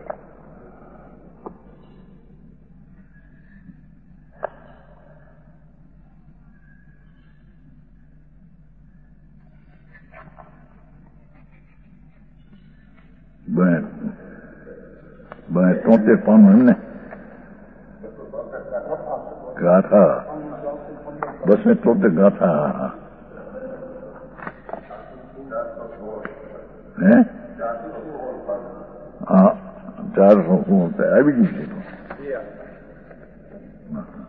બે તોતેર પાનું એમને ગાથા બસે તોતેર ગાથા. હે હા ચારસો આવી ગયું છે.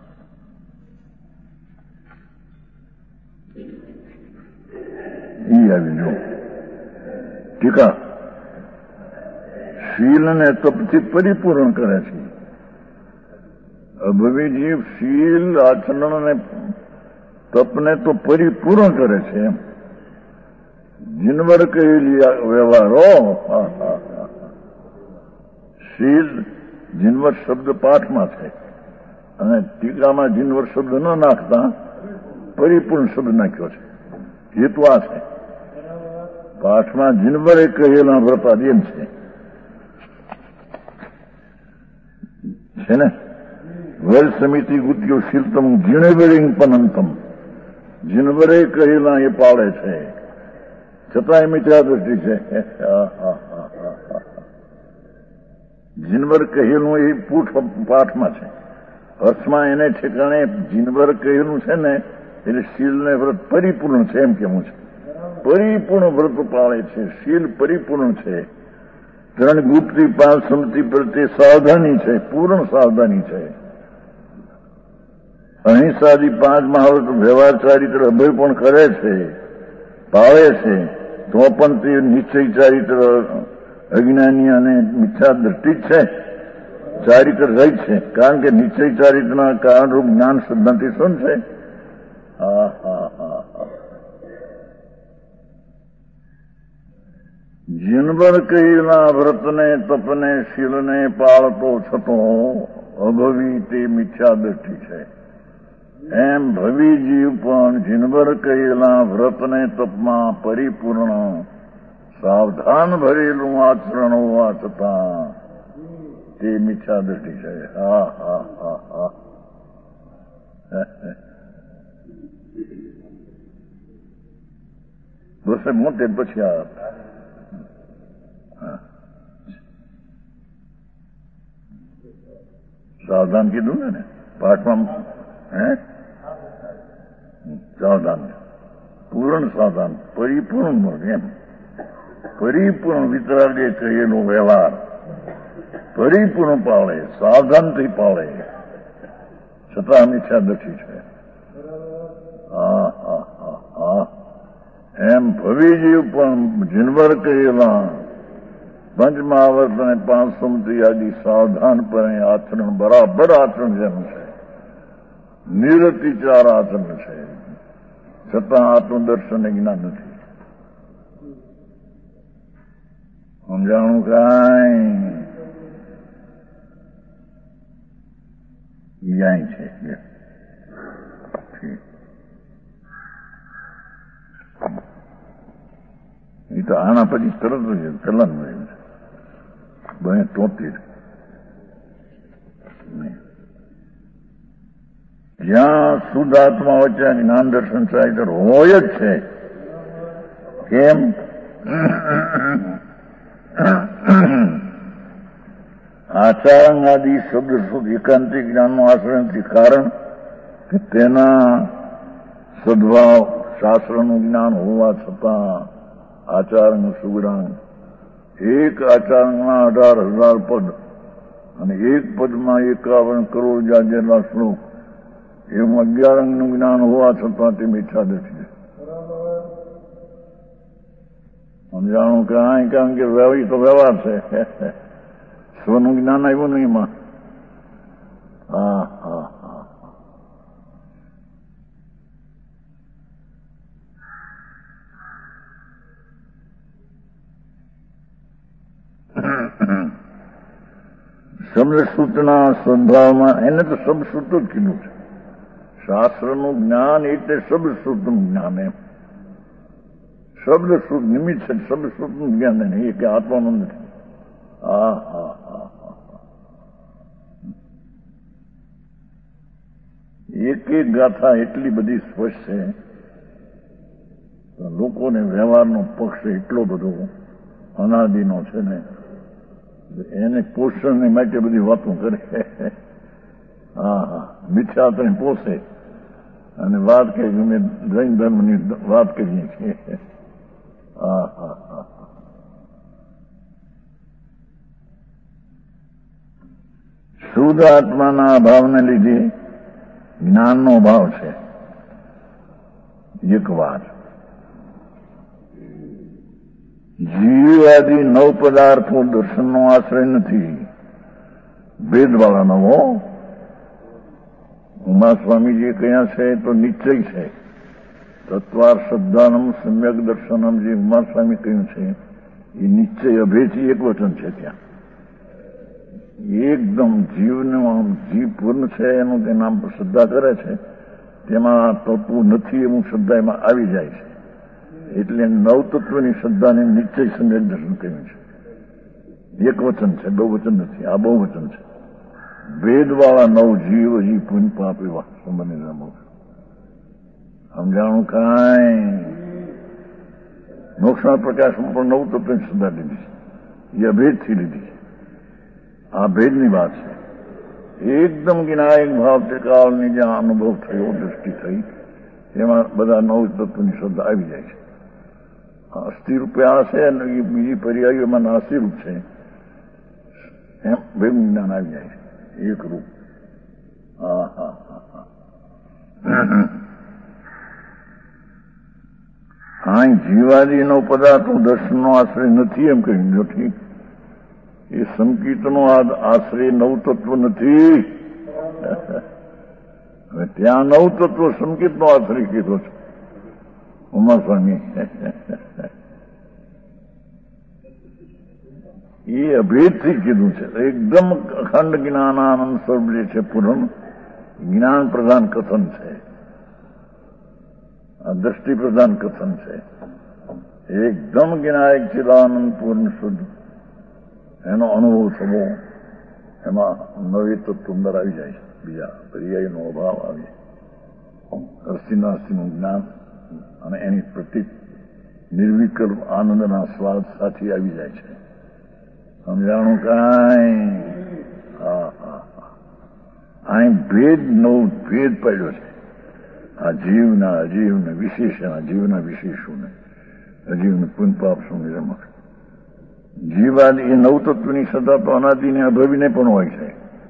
એ આવી જો ટીકા શીલ અને તપથી પરિપૂર્ણ કરે છે. અભવી જીવ શીલ આચરણ અને તપને તો પરિપૂર્ણ કરે છે એમ. જીનવર કહેલી વ્યવહારો શીલ જીનવર શબ્દ પાઠમાં છે અને ટીકામાં જીનવર શબ્દ ન નાખતા પરિપૂર્ણ શબ્દ નાખ્યો છે. હેતુ આ છે. પાઠમાં જીનવરે કહેલા વ્રતાદિન છે છે ને વેલ સમિતિ ગુત્યો શીલતમ જીણવેરિંગ પનંતમ. જીનવરે કહેલા એ પાળે છે છતાં એ મિથ્યા દ્રષ્ટિ છે. જીનવર કહેલું એ પૂઠ પાઠમાં છે. અર્થમાં એને ઠેકાણે જીનવર કહેલું છે ને એટલે શીલને વ્રત પરિપૂર્ણ છે એમ કેવું છે. પરિપૂર્ણ વ્રત પાળે છે. શીલ પરિપૂર્ણ છે. ત્રણ ગુપ્તી પાંચ સમતિ પ્રત્યે સાવધાની છે. પૂર્ણ સાવધાની છે. અહિંસાદી પાંચ મહાવ્રત વ્યવહાર ચારિત્ર અભય પણ કરે છે પાળે છે તો પણ તે નિશ્ચય ચારિત્ર અજ્ઞાની અને મિથ્યા દ્રષ્ટિ છે. ચારિત્ર રહી છે કારણ કે નિશ્ચય ચારિત્રના કારણરૂપ જ્ઞાન સિદ્ધાંતિ શું છે. હા હા હા હા જીનવર કહેલા વ્રતને તપને શીલને પાળતો છતો અભવી તે મિથ્યા દ્રષ્ટિ છે. એમ ભવી જીવ પણ જીનવર કહેલા વ્રતને તપમાં પરિપૂર્ણ સાવધાન ભરેલું આચરણ હોવા છતાં તે મિથ્યા દ્રષ્ટિ છે. હા હા હા હા બસ મોટે પછી આ સાવધાન કીધું ને પાઠમાં હે સાવધાન પૂર્ણ સાવધાન પરિપૂર્ણ એમ પરિપૂર્ણ વિતરાગે કહેલો વ્યવહાર પરિપૂર્ણ પાળે સાવધાનથી પાળે છતાં મિથ્યા દ્રષ્ટિ છે. હા હા હા હા એમ ભવી જીવ પણ જીનવર કહેલા પંચમહાવર્ત અને પાંચ સમતિ આદિ સાવધાનપણે આચરણ બરાબર આચરણ જેનું છે. નિરતિચાર આચરણ છે છતાં આત્મદર્શન જ્ઞાન નથી. સમજાણું કાંઈ જ્ઞાન છે. એ તો આના પછી તરત જ ચલન રહ્યું છે બે તોતેર જ્યાં શુદ્ધ આત્મા વચ્ચે જ્ઞાન દર્શન ચારિત્ર હોય જ છે. કેમ આચારણ આદિ શબ્દ શુદ્ધ એકાંતિક જ્ઞાનનું આચરણથી કારણ કે તેના સદભાવ શાસ્ત્રનું જ્ઞાન હોવા છતાં આચારણ સુગરાંગ એક આચારણના અઢાર હજાર પદ અને એક પદમાં એકાવન કરોડ જેટલા શ્લોક એવું અગિયાર અંગનું જ્ઞાન હોવા છતાં તે મિથ્યા દ્રષ્ટિ છે. સમજાણું કે આ કારણ કે વ્યવહાર તો વ્યવહાર છે. સ્વનું જ્ઞાન આવ્યું નહીં એમાં. હા હા હા શબ્દ સૂચના સ્વભાવમાં એને તો શબ્દ સૂત જ કીધું છે. શાસ્ત્રનું જ્ઞાન એટલે શબ્દ સૂતનું જ્ઞાન એમ. શબ્દ સૂત નિમિત્ત છે. શબ્દ સૂતનું જ્ઞાન નહીં એ કે આત્માનું નથી. હા હા હા હા એક એક ગાથા એટલી બધી સ્પષ્ટ છે. લોકોને વ્યવહારનો પક્ષ એટલો બધો અનાદિનો છે ને એને પોષણની માટે બધી વાતો કરે. હા હા મિથ્યાત્વને પોષે અને વાત કે અમે જૈન ધર્મની વાત કરીએ છીએ. હા હા હા શુદ્ધ આત્માના અભાવને લીધે જ્ઞાનનો અભાવ છે એક વાત. જીવાદી નવ પદાર્થો દર્શનનો આશ્રય નથી, ભેદવાળા નવો. ઉમા સ્વામીજીએ કહ્યા છે તો નિશ્ચય છે. તત્વાર શ્રદ્ધાનમ સમ્યક દર્શનમ જે ઉમા સ્વામી કહ્યું છે એ નિશ્ચય અભેથી એક વચન છે. ત્યાં એકદમ જીવનું જીવ પૂર્ણ છે એનું તે નામ પર શ્રદ્ધા કરે છે, તેમાં તત્વ નથી એવું શ્રદ્ધા એમાં આવી જાય છે. એટલે નવ તત્વની શ્રદ્ધાને નિશ્ચય સમ્યક દર્શન કહ્યું છે. એક વચન છે, બહુ વચન નથી. આ બહુ વચન છે. ભેદવાળા નવ જીવ હજી પુણ્ય પાપ એવા સંબંધી નામો સમજાણું કાંઈ. મોક્ષના પ્રકાશમાં પણ નવ તત્વની શ્રદ્ધા લીધી છે, એ અભેદથી લીધી છે. આ ભેદની વાત છે. એકદમ જ્ઞાયક ભાવ તે કાળની જ્યાં અનુભવ થયો, દ્રષ્ટિ થઈ, એમાં બધા નવ તત્વની શ્રદ્ધા આવી જાય છે. અસ્થિ રૂપે આ છે અને બીજી પર્યાયો એમાં નાસી રૂપ છે, એમ ભેગું જ્ઞાન આવી જાય છે. એક રૂપ. હા હા હા હા. હા, જીવાદીનો પદાર્થો દર્શનનો આશ્રય નથી એમ કહ્યું નથી. એ સંકિતનો આશ્રય નવ તત્વ નથી. હવે ત્યાં નવ તત્વ સંકિતનો આશ્રય કીધો છે ઉમા સ્વામી. એ અભેદથી કીધું છે. એકદમ અખંડ જ્ઞાનાનંદ સ્વરૂપ જે છે પૂર્ણ જ્ઞાન પ્રધાન કથન છે, આ દ્રષ્ટિ પ્રધાન કથન છે. એકદમ જ્ઞાયક ચિદાનંદ પૂર્ણ શુદ્ધ એનો અનુભવ થવો, એમાં નવી તત્વ અંદર આવી જાય છે. બીજા પર્યાયનો અભાવ આવે, અસ્થિનાસ્તિનું જ્ઞાન અને એની પ્રતિ નિર્વિકલ્પ આનંદના સ્વાદ સાથે આવી જાય છે. સમજાણું કાંઈ. હા હા હા. અહીં ભેદ નવ ભેદ પડ્યો છે. આ જીવના અજીવને વિશેષના જીવના વિશેષોને અજીવને પુનપાપ શું નિરમક. જીવાદ એ નવ તત્વની સદા તો અનાદિને અભવિને પણ હોય છે.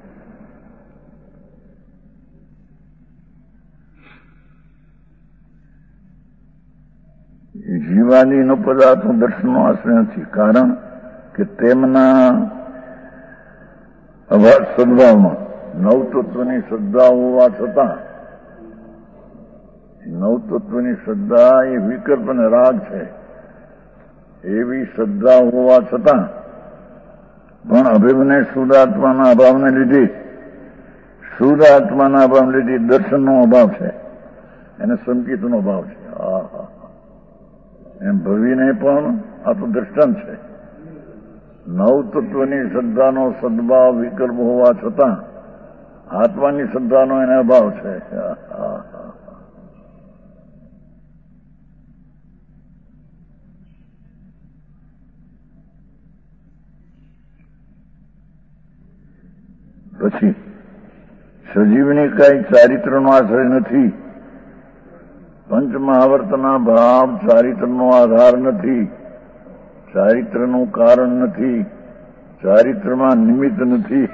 જીવાદીનો પદાર્થો દર્શનનો આશ્રય નથી, કારણ કે તેમના અભાવ સદભાવમાં નવ તત્વની શ્રદ્ધા હોવા છતાં, નવ તત્વની શ્રદ્ધા એ વિકલ્પ અને રાગ છે, એવી શ્રદ્ધા હોવા છતાં પણ અભિમને શુદ્ધાત્માના અભાવને લીધે શુદ્ધાત્માના અભાવને લીધે દર્શનનો અભાવ છે, એને સંકિતનો અભાવ છે. હા હા એમ ભવીને પણ આ તો દ્રષ્ટાંત છે. નવ તત્વની શ્રદ્ધાનો સદભાવ વિકલ્પ હોવા છતાં આત્માની શ્રદ્ધાનો એને અભાવ છે. પછી સજીવની કઈ ચારિત્રનો આશ્રય નથી. પંચમહાવર્તના ભાવ ચારિત્રનો આધાર નથી, ચારિત્રનું કારણ નથી, ચારિત્રમાં નિમિત્ત નથી.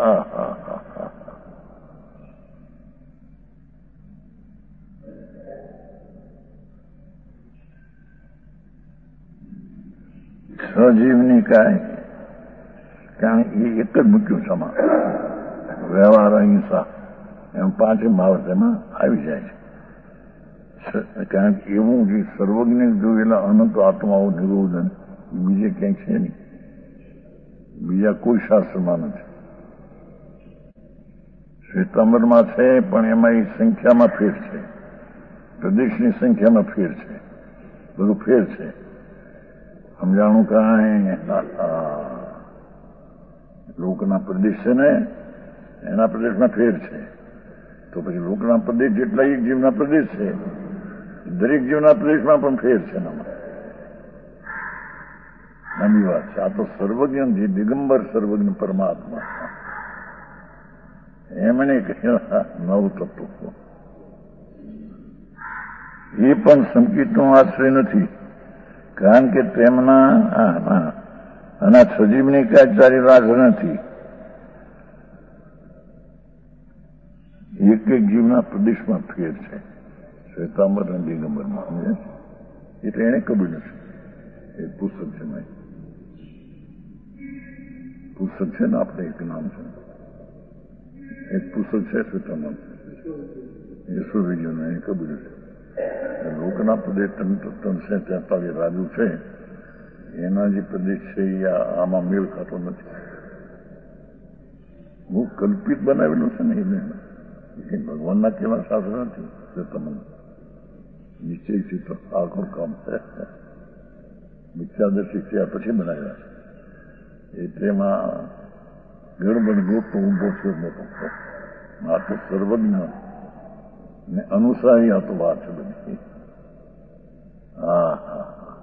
સજીવની કાંઈ કારણ એ એક જ મૂક્યું છે આમાં, વ્યવહાર અહિંસા એમ પાંચે ભાવ એમાં આવી જાય છે. કારણ કે એવું જે સર્વજ્ઞ જોયેલા અનંત આત્માઓ નિરોધન બીજે ક્યાંય છે નહીં, બીજા કોઈ શાસ્ત્રમાં નથી. શ્વેતાંબરમાં છે પણ એમાં એ સંખ્યામાં ફેર છે, પ્રદેશની સંખ્યામાં ફેર છે, બધું ફેર છે. સમજાણું કાંઈ. લોકના પ્રદેશ છે ને એના પ્રદેશમાં ફેર છે, તો પછી લોકના પ્રદેશ જેટલા એક જીવના પ્રદેશ છે, દરેક જીવના પ્રદેશમાં પણ ફેર છે. નાની વાત છે. આ તો સર્વજ્ઞ જે દિગંબર સર્વજ્ઞ પરમાત્મા એમણે કહ્યું નવ તત્વ. એ પણ સંકિતનો આશ્રય નથી, કારણ કે તેમના આના સજીવની કાંઈ ચારી રાજ નથી. એક એક જીવના પ્રદેશમાં ફેર છે, શ્વેતાંબર અને દિગંબરમાં. એટલે એને કબૂલ નથી. એક પુસ્તક છે મેં પુસ્તક છે ને આપણે એક નામ છે એક પુસ્તક છે શ્વેતામાં યશોવીજન એ કબીર છે લોકના પ્રદેશ ત્રણસો તેતાલીસ રાજુ છે એના જે પ્રદેશ છે એ આમાં મેળ ખાતો નથી. હું કલ્પિત બનાવેલું છે ને એને એ ભગવાનના કેવા શાસ્ત્ર નથી શ્વેતામાં નિશ્ચયથી તો આખું કામ છે મિથ્યાદર્શી થયા પછી બનાવ્યા છે એટલે એમાં ગડબડ ગોતો ઊભો છે મોટો આ તો સર્વજ્ઞ ને અનુસારી આ તો વાત છે બધી. હા હા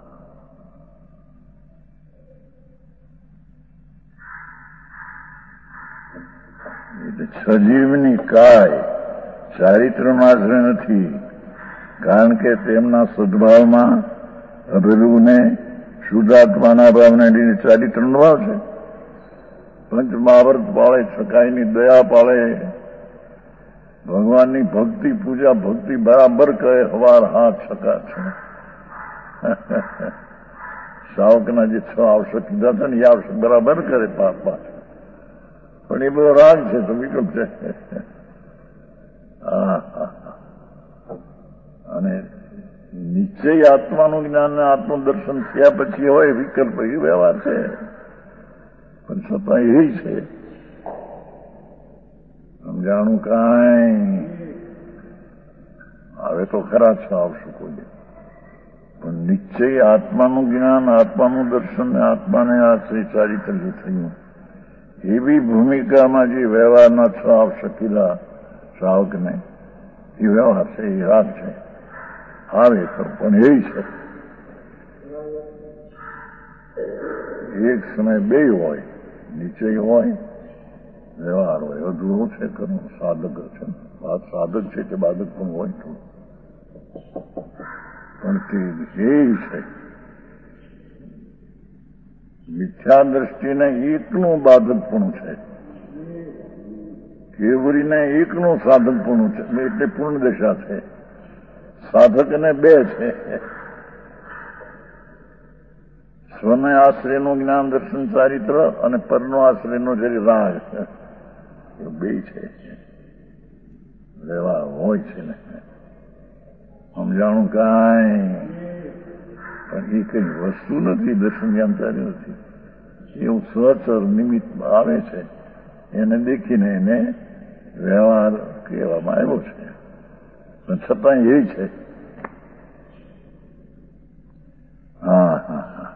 એટલે સજીવની કાય ચારિત્રનો આશ્રય નથી, કારણ કે તેમના સદભાવમાં અભિરુને શુદ્ધાત્માના ભાવને લીધે ચારિત્રનો ભાવ છે. પંચ મહાવ્રત પાળે, સકાઈની દયા પાળે, ભગવાનની ભક્તિ પૂજા ભક્તિ બરાબર કહે, હવાર હાથ સકા છે. શાવકના જે છ આવશ્યક કીધા હતા ને એ આવશ્યક બરાબર કરે પાપ પાછ, પણ એ બધો રાગ છે તો વિકલ્પ છે. અને નિશ્ચય આત્માનું જ્ઞાન અને આત્મદર્શન થયા પછી હોય વિકલ્પ એ વ્યવહાર છે, પણ છતાં એ છે સમજાણું કાંઈ હવે તો ખરા છ આવશું કોઈ, પણ નિશ્ચય આત્માનું જ્ઞાન આત્માનું દર્શન આત્માને આશ્રય ચારિત્ર જે થયું એવી ભૂમિકામાં જે વ્યવહારના છ આવશકેલા શ્રાવકને એ વ્યવહાર છે, એ રાગ છે. આવે તો પણ એ છે એક સમય બે હોય, નિશ્ચય હોય વ્યવહાર હોય, અધૂરો છે ખરું સાધક છે. સાધક છે કે બાધક પણ હોય તો, પણ તે એ છે મિથ્યા દ્રષ્ટિને એકનું બાધકપણું છે, કેવરીને એકનું સાધકપણું છે, એટલે પૂર્ણ દશા છે. સાધકને બે છે, સ્વને આશ્રયનું જ્ઞાન દર્શન ચારિત્ર અને પરનો આશ્રયનો જે રાગ એ બે છે. વ્યવહાર હોય છે ને સમજાણું કાંઈ, પણ એ કઈ વસ્તુ નથી, દર્શન જ્ઞાન ચાર્ય નથી. એવું સચર નિમિત્ત આવે છે, એને દેખીને એને વ્યવહાર કહેવામાં આવ્યો છે, પણ છતાં એ છે. હા હા હા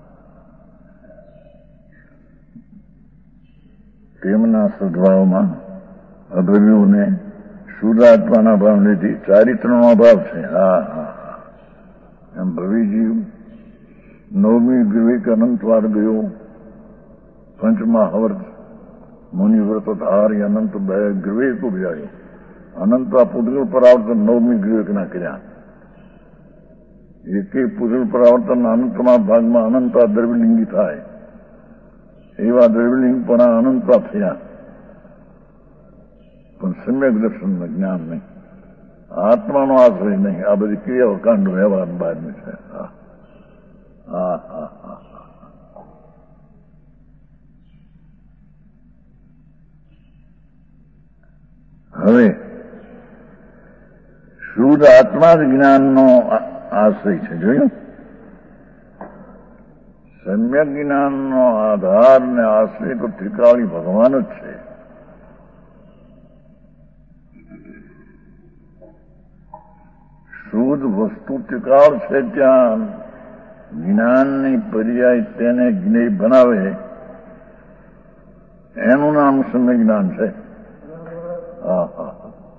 તેમના સદભાવમાં અભિવ્યુને શુદ્ધાત્માના ભાવ નથી, ચારિત્રનો અભાવ છે. હા હા હા એમ ભવિજીવ નવમી વિવેક અનંતવાર ગયો, પંચમહાવર્ત મુનિવ્રત ધારી અનંત બે વિવેક ઉભ્યાયો, અનંત આ પુદ્ગલ પર આવર્તન નવમી વિવેકના કર્યા. એક એક પુદ્ગલ પર આવર્તન અનંતમાં ભાગમાં અનંતા દ્રવ્યલિંગી થાય એવા દ્રવ્યલિંગ પણ અનંતા થયા, પણ સમ્યક દર્શન જ્ઞાન નહીં, આત્માનો આશ્રય નહીં. આ બધી ક્રિયાઓ કાંડ વ્યવહાર બહારની છે. હા હા હા હા હવે શુદ્ધ આત્મા જ જ્ઞાનનો આશ્રય છે. જોયું, સમ્યક જ્ઞાનનો આધાર ને આશ્રય તો ત્રિકાળી ભગવાન જ છે. શુદ્ધ વસ્તુ ત્રિકાળ છે, ત્યાં જ્ઞાનની પર્યાય તેને જ્ઞેય બનાવે એનું નામ સમ્યક જ્ઞાન છે. હા હા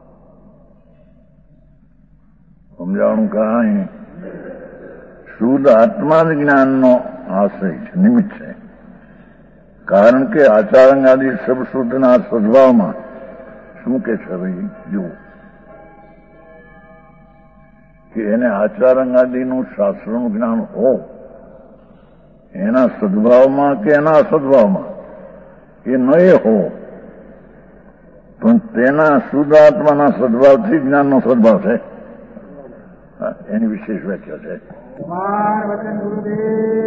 સમજાણું કાંઈ, શુદ્ધ આત્મા જ જ્ઞાનનો આશ્રય છે, નિમિત્ત છે. કારણ કે આચારંગાદી સબ શુદ્ધના સદભાવમાં શું કે છે ભાઈ જુઓ, કે એને આચારંગાદીનું શાસ્ત્રનું જ્ઞાન હો, એના સદભાવમાં કે એના અસદભાવમાં એ ન એ હો, પણ તેના શુદ્ધ આત્માના સદભાવથી જ્ઞાનનો સદભાવ છે. એની વિશેષ વ્યાખ્યા છે. કુમાર વચન ગુરુદેવ